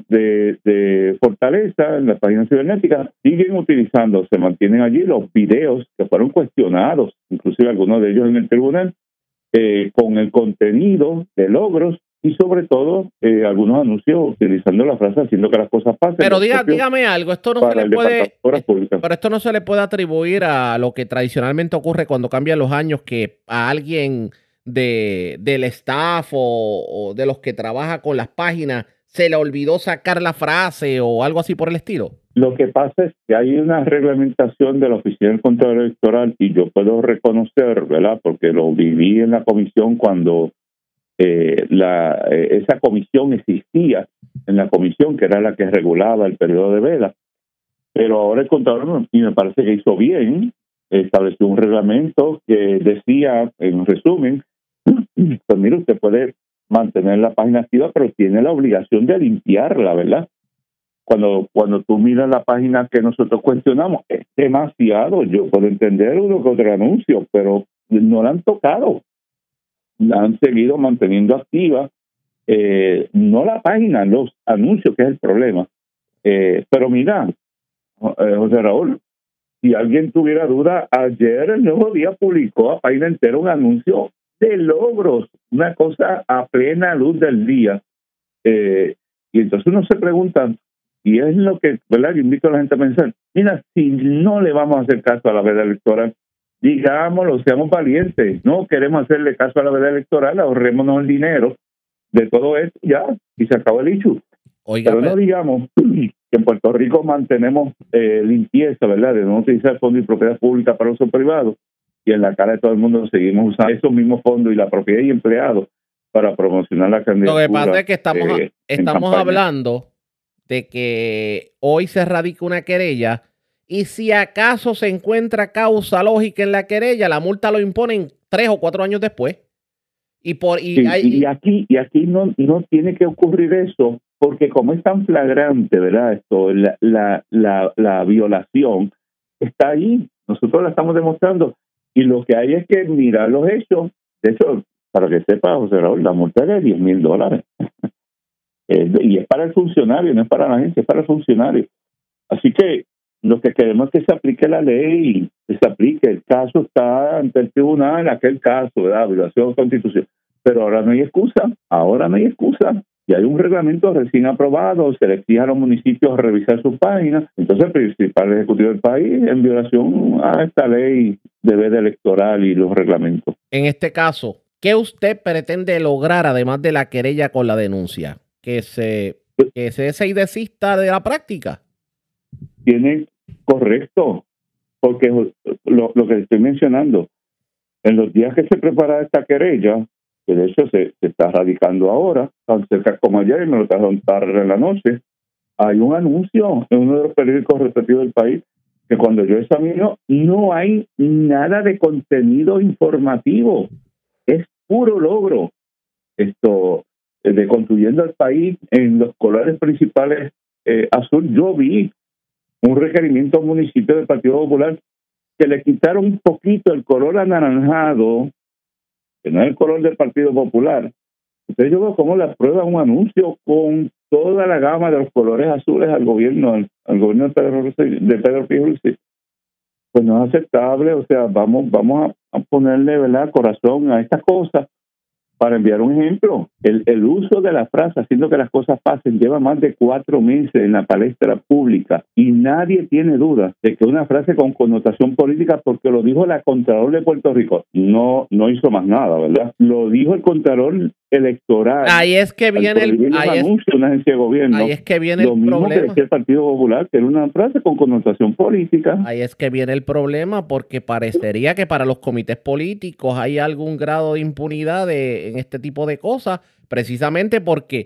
de Fortaleza, en la página cibernética, siguen utilizando, se mantienen allí los videos que fueron cuestionados, inclusive algunos de ellos en el tribunal, con el contenido de logros y sobre todo algunos anuncios utilizando la frase haciendo que las cosas pasen. Pero dígame algo, esto no se le puede, pero esto no se le puede atribuir a lo que tradicionalmente ocurre cuando cambian los años, que a alguien del staff o de los que trabaja con las páginas se le olvidó sacar la frase o algo así por el estilo. Lo que pasa es que hay una reglamentación de la Oficina del Contralor Electoral y yo puedo reconocer, ¿verdad?, porque lo viví en la comisión cuando esa comisión existía, en la comisión que era la que regulaba el periodo de veda, pero ahora el Contralor, y me parece que hizo bien, estableció un reglamento que decía, en resumen, pues mire, usted puede mantener la página activa, pero tiene la obligación de limpiarla, ¿verdad? Cuando tú miras la página que nosotros cuestionamos, es demasiado. Yo puedo entender uno que otro anuncio, pero no la han tocado. La han seguido manteniendo activa. No la página, los anuncios, que es el problema. Pero mira, José Raúl, si alguien tuviera duda, ayer el Nuevo Día publicó a página entera un anuncio de logros, una cosa a plena luz del día. Y entonces uno se pregunta, y es lo que, ¿verdad?, yo invito a la gente a pensar, mira, si no le vamos a hacer caso a la veda electoral, digámoslo, seamos valientes, no queremos hacerle caso a la veda electoral, ahorrémonos el dinero de todo esto ya, y se acabó el issue. Pero no digamos que en Puerto Rico mantenemos limpieza, ¿verdad?, de no utilizar fondos y propiedad pública para uso privado, y en la cara de todo el mundo seguimos usando esos mismos fondos y la propiedad y empleados para promocionar la candidatura. Lo que pasa es que estamos hablando de que hoy se radica una querella y si acaso se encuentra causa lógica en la querella, la multa lo imponen 3 o 4 años después. Y aquí no tiene que ocurrir eso, porque como es tan flagrante, ¿verdad? Esto, la violación está ahí, nosotros la estamos demostrando, y lo que hay es que mirar los hechos. De hecho, para que sepa, José Raúl, la multa es de $10,000. Y es para el funcionario, no es para la gente, es para el funcionario. Así que lo que queremos es que se aplique la ley, que se aplique. El caso está ante el tribunal, aquel caso, ¿verdad? Violación de constitución. Pero ahora no hay excusa. Y hay un reglamento recién aprobado, se le exige a los municipios revisar sus páginas. Entonces, el principal ejecutivo del país, en violación a esta ley de veda electoral y los reglamentos. En este caso, ¿qué usted pretende lograr además de la querella con la denuncia? Que se desista de la práctica. Tiene correcto, porque lo que estoy mencionando, en los días que se prepara esta querella, que de hecho se está radicando ahora, tan cerca como ayer, me lo trajeron tarde en la noche, hay un anuncio en uno de los periódicos respectivos del país, que cuando yo examino, no hay nada de contenido informativo, es puro logro. Esto de construyendo el país en los colores principales azul. Yo vi un requerimiento al municipio del Partido Popular que le quitaron un poquito el color anaranjado, que no es el color del Partido Popular. Entonces yo veo cómo le aprueban un anuncio con toda la gama de los colores azules al gobierno de Pedro Pierluisi. Pues no es aceptable. O sea, vamos a ponerle, ¿verdad?, corazón a estas cosas. Para enviar un ejemplo, el uso de la frase haciendo que las cosas pasen lleva más de 4 meses en la palestra pública y nadie tiene duda de que una frase con connotación política, porque lo dijo la Contralor de Puerto Rico, no hizo más nada, ¿verdad? Lo dijo el Contralor Electoral. Ahí es que viene una agencia de gobierno. Ahí es que viene lo el mismo problema. que decía el Partido Popular, que era una frase con connotación política. Ahí es que viene el problema, porque parecería que para los comités políticos hay algún grado de impunidad en este tipo de cosas, precisamente porque,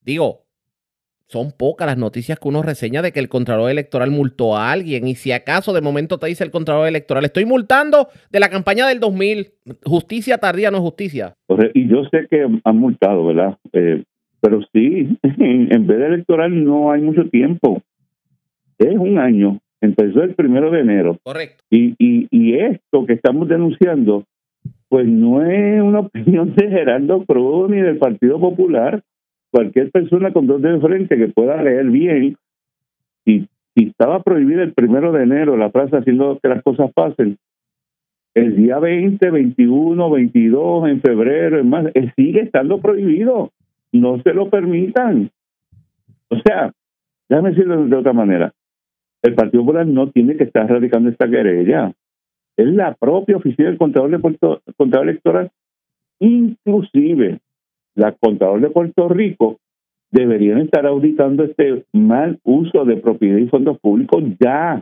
son pocas las noticias que uno reseña de que el Contralor Electoral multó a alguien, y si acaso de momento te dice el Contralor Electoral, estoy multando de la campaña del 2000, justicia tardía no es justicia. Y yo sé que han multado, ¿verdad? Pero sí, en vez de electoral no hay mucho tiempo, es un año, empezó el 1 de enero. Correcto. Y esto que estamos denunciando, pues no es una opinión de Gerardo Cruz ni del Partido Popular. Cualquier persona con 2 dedos de frente que pueda leer bien, si estaba prohibida el 1 de enero la frase haciendo que las cosas pasen, el día 20, 21, 22, en febrero, en marzo, sigue estando prohibido. No se lo permitan. O sea, déjame decirlo de otra manera. El Partido Popular no tiene que estar radicando esta querella. Es la propia oficina del Contralor Electoral. Inclusive, la Contralor de Puerto Rico deberían estar auditando este mal uso de propiedad y fondos públicos ya.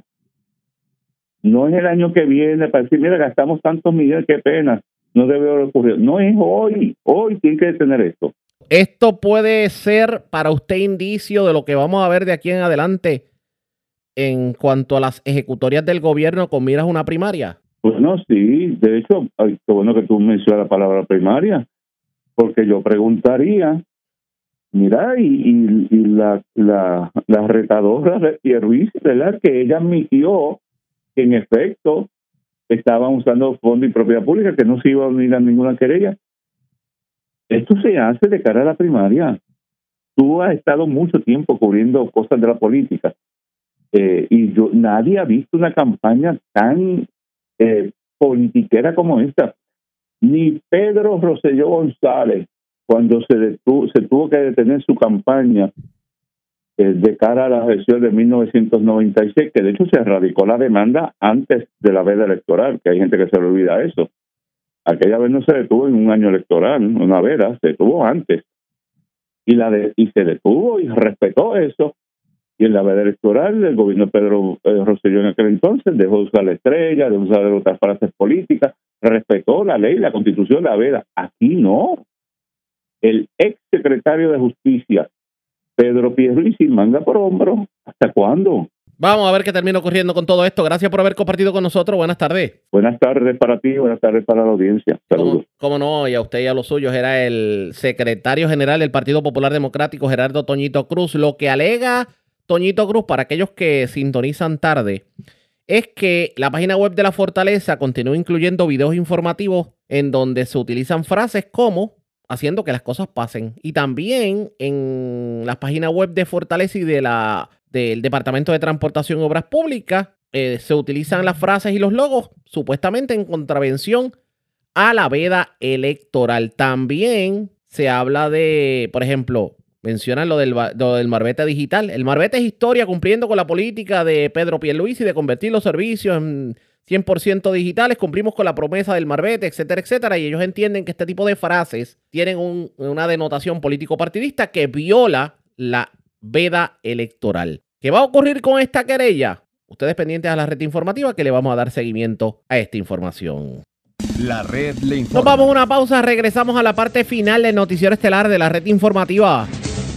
No es el año que viene para decir, mira, gastamos tantos millones, qué pena, no debe ocurrir. No es hoy tiene que detener esto. ¿Esto puede ser para usted indicio de lo que vamos a ver de aquí en adelante en cuanto a las ejecutorias del gobierno con miras a una primaria? Pues no, sí. De hecho, qué bueno que tú mencionas la palabra primaria, porque yo preguntaría, mira, y la retadora de Pierluisi, ¿verdad?, que ella admitió que en efecto estaban usando fondos y propiedad pública, que no se iba a unir a ninguna querella. Esto se hace de cara a la primaria. Tú has estado mucho tiempo cubriendo cosas de la política, y nadie ha visto una campaña tan politiquera como esta. Ni Pedro Rosselló González, cuando se tuvo que detener su campaña de cara a la elección de 1996, que de hecho se radicó la demanda antes de la veda electoral, que hay gente que se le olvida eso. Aquella vez no se detuvo en un año electoral, una veda, se detuvo antes. Y se detuvo y respetó eso. Y en la veda electoral, el gobierno de Pedro Rosselló en aquel entonces dejó de usar la estrella, de usar otras frases políticas, respetó la ley, la constitución, la veda. Aquí no. El ex secretario de Justicia, Pedro Pierluisi, manga por hombro. ¿Hasta cuándo? Vamos a ver qué termina ocurriendo con todo esto. Gracias por haber compartido con nosotros. Buenas tardes. Buenas tardes para ti, buenas tardes para la audiencia. Saludos. Cómo no, y a usted y a los suyos. Era el secretario general del Partido Popular Democrático, Gerardo Toñito Cruz. Lo que alega Toñito Cruz, para aquellos que sintonizan tarde, es que la página web de la Fortaleza continúa incluyendo videos informativos en donde se utilizan frases como haciendo que las cosas pasen. Y también en la página web de Fortaleza y del Departamento de Transportación y Obras Públicas se utilizan las frases y los logos supuestamente en contravención a la veda electoral. También se habla de, por ejemplo, mencionan lo del marbete digital. El marbete es historia, cumpliendo con la política de Pedro Pierluisi de convertir los servicios en 100% digitales. Cumplimos con la promesa del marbete, etcétera, etcétera. Y ellos entienden que este tipo de frases tienen una denotación político-partidista que viola la veda electoral. ¿Qué va a ocurrir con esta querella? Ustedes pendientes a la red informativa que le vamos a dar seguimiento a esta información. La red le informa. Nos vamos a una pausa, regresamos a la parte final del noticiero estelar de la red informativa.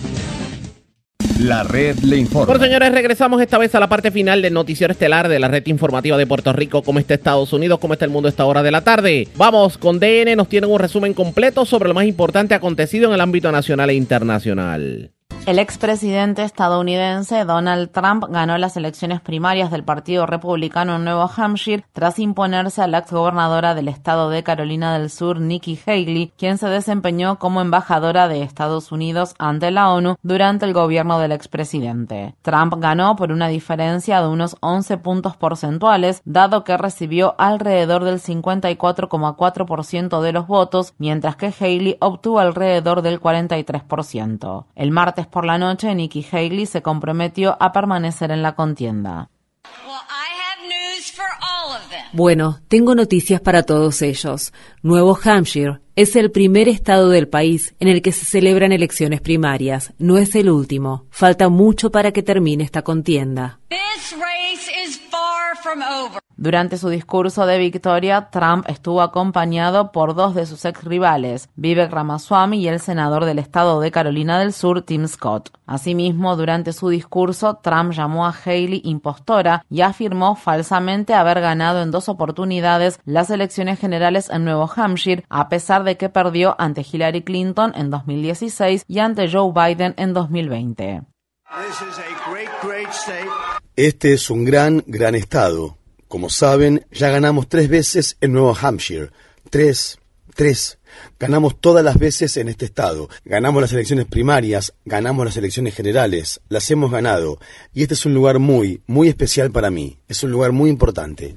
La red le informa. Bueno, señores, regresamos esta vez a la parte final del noticiero estelar de la red informativa de Puerto Rico. ¿Cómo está Estados Unidos? ¿Cómo está el mundo a esta hora de la tarde? Vamos con DN, nos tienen un resumen completo sobre lo más importante acontecido en el ámbito nacional e internacional. El expresidente estadounidense Donald Trump ganó las elecciones primarias del Partido Republicano en Nuevo Hampshire tras imponerse a la exgobernadora del estado de Carolina del Sur, Nikki Haley, quien se desempeñó como embajadora de Estados Unidos ante la ONU durante el gobierno del expresidente. Trump ganó por una diferencia de unos 11 puntos porcentuales, dado que recibió alrededor del 54,4% de los votos, mientras que Haley obtuvo alrededor del 43%. El martes por la noche, Nikki Haley se comprometió a permanecer en la contienda. Bueno, tengo noticias para todos ellos. Nuevo Hampshire es el primer estado del país en el que se celebran elecciones primarias. No es el último. Falta mucho para que termine esta contienda. Durante su discurso de victoria, Trump estuvo acompañado por dos de sus ex rivales, Vivek Ramaswamy y el senador del estado de Carolina del Sur, Tim Scott. Asimismo, durante su discurso, Trump llamó a Haley impostora y afirmó falsamente haber ganado en 2 oportunidades las elecciones generales en Nuevo Hampshire, a pesar de que perdió ante Hillary Clinton en 2016 y ante Joe Biden en 2020. Este es un gran estado. Como saben, ya ganamos 3 veces en Nuevo Hampshire. 3. Ganamos todas las veces en este estado. Ganamos las elecciones primarias, ganamos las elecciones generales, las hemos ganado. Y este es un lugar muy especial para mí. Es un lugar muy importante.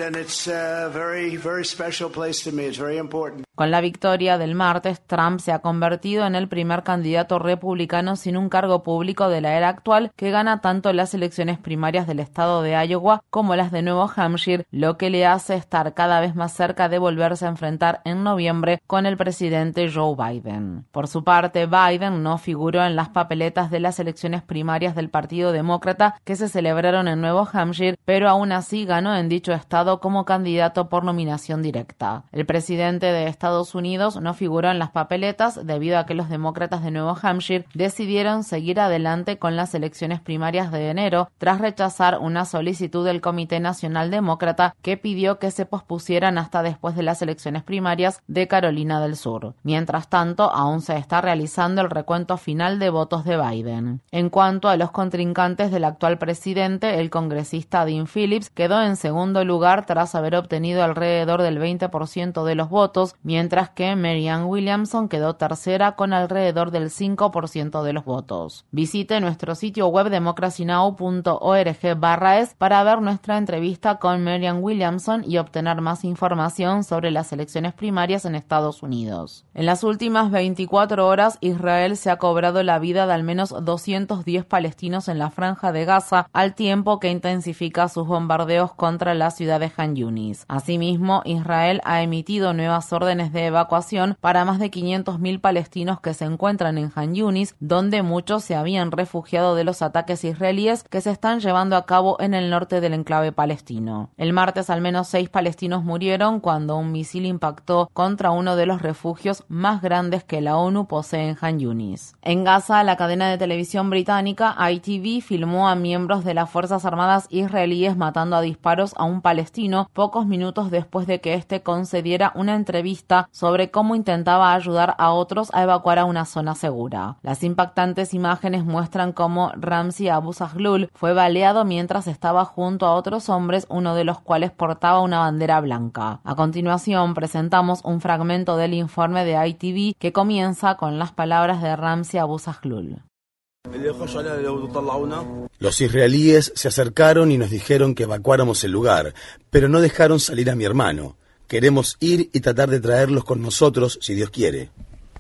Con la victoria del martes, Trump se ha convertido en el primer candidato republicano sin un cargo público de la era actual que gana tanto las elecciones primarias del estado de Iowa como las de Nuevo Hampshire, lo que le hace estar cada vez más cerca de volverse a enfrentar en noviembre con el presidente Joe Biden. Por su parte, Biden no figuró en las papeletas de las elecciones primarias del Partido Demócrata que se celebraron en Nuevo Hampshire, pero aún así ganó en dicho estado como candidato por nominación directa. El presidente de Estados Unidos no figuró en las papeletas debido a que los demócratas de Nuevo Hampshire decidieron seguir adelante con las elecciones primarias de enero tras rechazar una solicitud del Comité Nacional Demócrata que pidió que se pospusieran hasta después de las elecciones primarias de Carolina del Sur. Mientras tanto, aún se está realizando el recuento final de votos de Biden. En cuanto a los contrincantes del actual presidente, el congresista Dean Phillips quedó en segundo lugar tras haber obtenido alrededor del 20% de los votos, mientras que Marianne Williamson quedó tercera con alrededor del 5% de los votos. Visite nuestro sitio web democracynow.org/es para ver nuestra entrevista con Marianne Williamson y obtener más información sobre las elecciones primarias en Estados Unidos. En las últimas 24 horas, Israel se ha cobrado la vida de al menos 210 palestinos en la Franja de Gaza, al tiempo que intensifica sus bombardeos contra la ciudad de Han Yunis. Asimismo, Israel ha emitido nuevas órdenes de evacuación para más de 500.000 palestinos que se encuentran en Han Yunis, donde muchos se habían refugiado de los ataques israelíes que se están llevando a cabo en el norte del enclave palestino. El martes, al menos 6 palestinos murieron cuando un misil impactó contra uno de los refugios más grandes que la ONU posee en Han Yunis. En Gaza, la cadena de televisión británica ITV filmó a miembros de las Fuerzas Armadas israelíes matando a disparos a un palestino pocos minutos después de que éste concediera una entrevista sobre cómo intentaba ayudar a otros a evacuar a una zona segura. Las impactantes imágenes muestran cómo Ramzi Abu Zaghloul fue baleado mientras estaba junto a otros hombres, uno de los cuales portaba una bandera blanca. A continuación, presentamos un fragmento del informe de ITV que comienza con las palabras de Ramzi Abu Zaghloul. Los israelíes se acercaron y nos dijeron que evacuáramos el lugar, pero no dejaron salir a mi hermano. Queremos ir y tratar de traerlos con nosotros, si Dios quiere.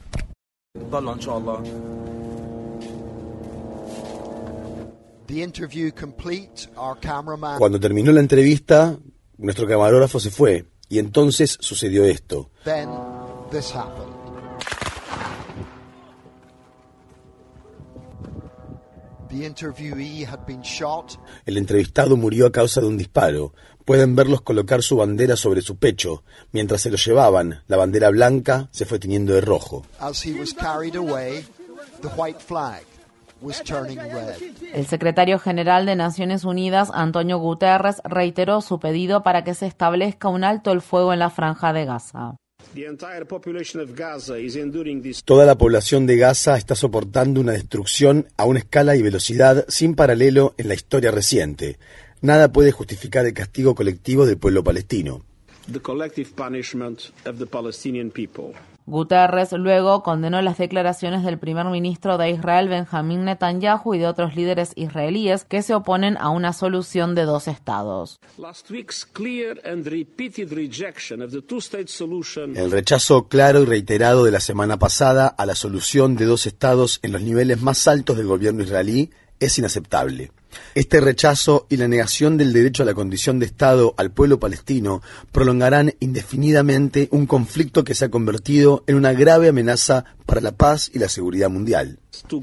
Cuando terminó la entrevista, nuestro camarógrafo se fue, y entonces sucedió esto. El entrevistado murió a causa de un disparo. Pueden verlos colocar su bandera sobre su pecho. Mientras se lo llevaban, la bandera blanca se fue tiñendo de rojo. El secretario general de Naciones Unidas, Antonio Guterres, reiteró su pedido para que se establezca un alto el fuego en la franja de Gaza. Toda la población de Gaza está soportando una destrucción a una escala y velocidad sin paralelo en la historia reciente. Nada puede justificar el castigo colectivo del pueblo palestino. Guterres luego condenó las declaraciones del primer ministro de Israel, Benjamín Netanyahu, y de otros líderes israelíes que se oponen a una solución de dos estados. El rechazo claro y reiterado de la semana pasada a la solución de dos estados en los niveles más altos del gobierno israelí es inaceptable. Este rechazo y la negación del derecho a la condición de Estado al pueblo palestino prolongarán indefinidamente un conflicto que se ha convertido en una grave amenaza para la paz y la seguridad mundial.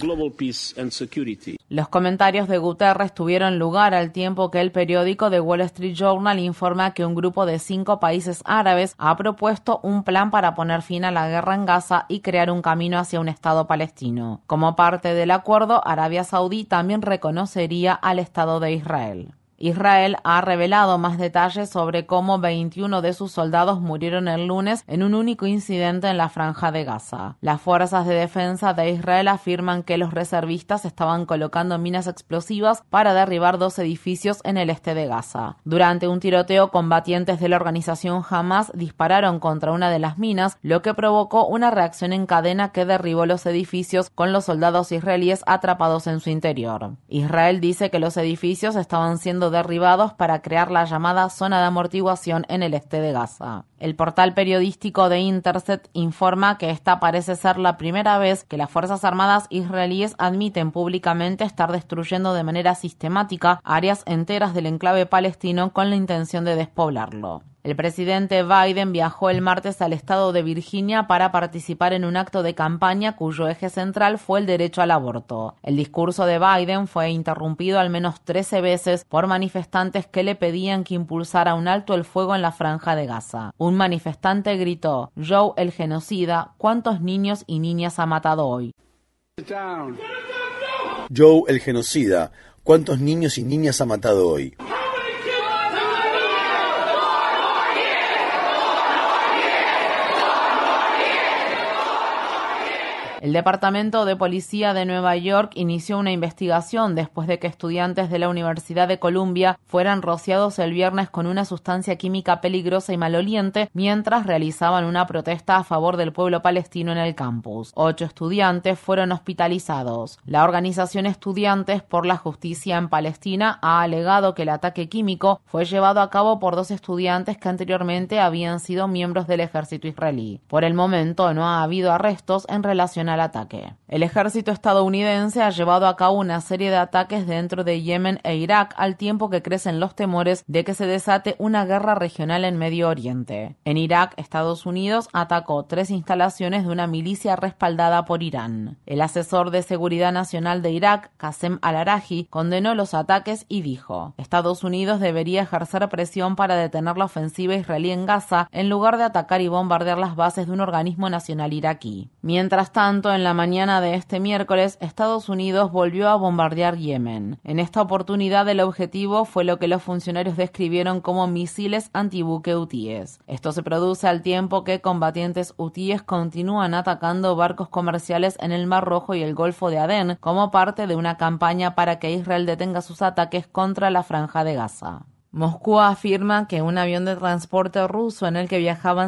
Los comentarios de Guterres tuvieron lugar al tiempo que el periódico The Wall Street Journal informa que un grupo de 5 países árabes ha propuesto un plan para poner fin a la guerra en Gaza y crear un camino hacia un Estado palestino. Como parte del acuerdo, Arabia Saudí también reconocería al Estado de Israel. Israel ha revelado más detalles sobre cómo 21 de sus soldados murieron el lunes en un único incidente en la franja de Gaza. Las fuerzas de defensa de Israel afirman que los reservistas estaban colocando minas explosivas para derribar 2 edificios en el este de Gaza. Durante un tiroteo, combatientes de la organización Hamas dispararon contra una de las minas, lo que provocó una reacción en cadena que derribó los edificios con los soldados israelíes atrapados en su interior. Israel dice que los edificios estaban siendo derribados para crear la llamada zona de amortiguación en el este de Gaza. El portal periodístico de Intercept informa que esta parece ser la primera vez que las Fuerzas Armadas israelíes admiten públicamente estar destruyendo de manera sistemática áreas enteras del enclave palestino con la intención de despoblarlo. El presidente Biden viajó el martes al estado de Virginia para participar en un acto de campaña cuyo eje central fue el derecho al aborto. El discurso de Biden fue interrumpido al menos 13 veces por manifestantes que le pedían que impulsara un alto el fuego en la franja de Gaza. Un manifestante gritó: "Joe el genocida, ¿cuántos niños y niñas ha matado hoy?". Joe el genocida, ¿cuántos niños y niñas ha matado hoy? El Departamento de Policía de Nueva York inició una investigación después de que estudiantes de la Universidad de Columbia fueran rociados el viernes con una sustancia química peligrosa y maloliente mientras realizaban una protesta a favor del pueblo palestino en el campus. 8 estudiantes fueron hospitalizados. La organización Estudiantes por la Justicia en Palestina ha alegado que el ataque químico fue llevado a cabo por 2 estudiantes que anteriormente habían sido miembros del ejército israelí. Por el momento no ha habido arrestos en relación a al ataque. El ejército estadounidense ha llevado a cabo una serie de ataques dentro de Yemen e Irak al tiempo que crecen los temores de que se desate una guerra regional en Medio Oriente. En Irak, Estados Unidos atacó 3 instalaciones de una milicia respaldada por Irán. El asesor de Seguridad Nacional de Irak, Qasem Al-Araji, condenó los ataques y dijo: Estados Unidos debería ejercer presión para detener la ofensiva israelí en Gaza en lugar de atacar y bombardear las bases de un organismo nacional iraquí. Mientras tanto, en la mañana de este miércoles, Estados Unidos volvió a bombardear Yemen. En esta oportunidad, el objetivo fue lo que los funcionarios describieron como misiles antibuque hutíes. Esto se produce al tiempo que combatientes hutíes continúan atacando barcos comerciales en el Mar Rojo y el Golfo de Adén como parte de una campaña para que Israel detenga sus ataques contra la Franja de Gaza. Moscú afirma que un avión de transporte ruso en el que viajaban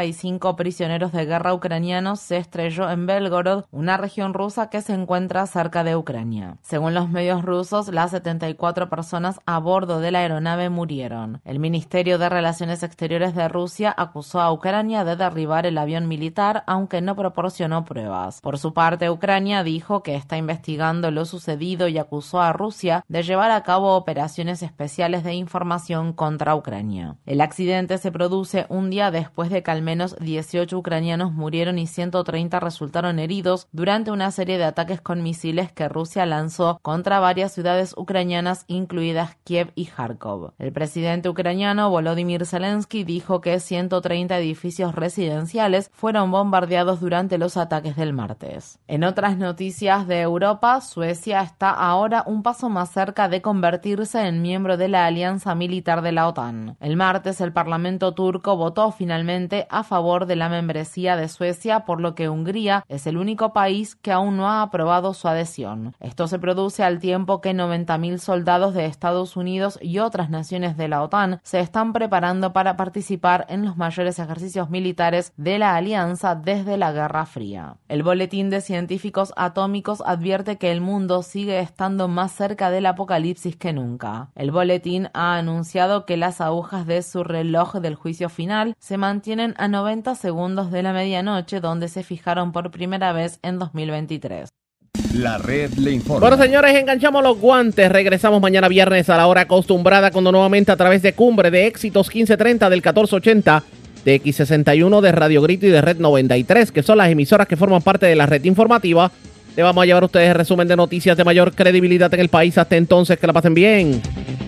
65 prisioneros de guerra ucranianos se estrelló en Belgorod, una región rusa que se encuentra cerca de Ucrania. Según los medios rusos, las 74 personas a bordo de la aeronave murieron. El Ministerio de Relaciones Exteriores de Rusia acusó a Ucrania de derribar el avión militar, aunque no proporcionó pruebas. Por su parte, Ucrania dijo que está investigando lo sucedido y acusó a Rusia de llevar a cabo operaciones especiales de información contra Ucrania. El accidente se produce un día después de que al menos 18 ucranianos murieron y 130 resultaron heridos durante una serie de ataques con misiles que Rusia lanzó contra varias ciudades ucranianas, incluidas Kiev y Kharkov. El presidente ucraniano Volodymyr Zelensky dijo que 130 edificios residenciales fueron bombardeados durante los ataques del martes. En otras noticias de Europa, Suecia está ahora un paso más cerca de convertirse en miembro de la alianza militar de la OTAN. El martes, el Parlamento turco votó finalmente a favor de la membresía de Suecia, por lo que Hungría es el único país que aún no ha aprobado su adhesión. Esto se produce al tiempo que 90.000 soldados de Estados Unidos y otras naciones de la OTAN se están preparando para participar en los mayores ejercicios militares de la alianza desde la Guerra Fría. El Boletín de Científicos Atómicos advierte que el mundo sigue estando más cerca del apocalipsis que nunca. El boletín ha anunciado que las agujas de su reloj del juicio final se mantienen a 90 segundos de la medianoche, donde se fijaron por primera vez en 2023. La red le informa. Bueno, señores, enganchamos los guantes. Regresamos mañana viernes a la hora acostumbrada, cuando nuevamente a través de Cumbre de Éxitos 1530 del 1480, de X61, de Radio Grito y de Red 93, que son las emisoras que forman parte de la red informativa, le vamos a llevar a ustedes el resumen de noticias de mayor credibilidad en el país. Hasta entonces, que la pasen bien.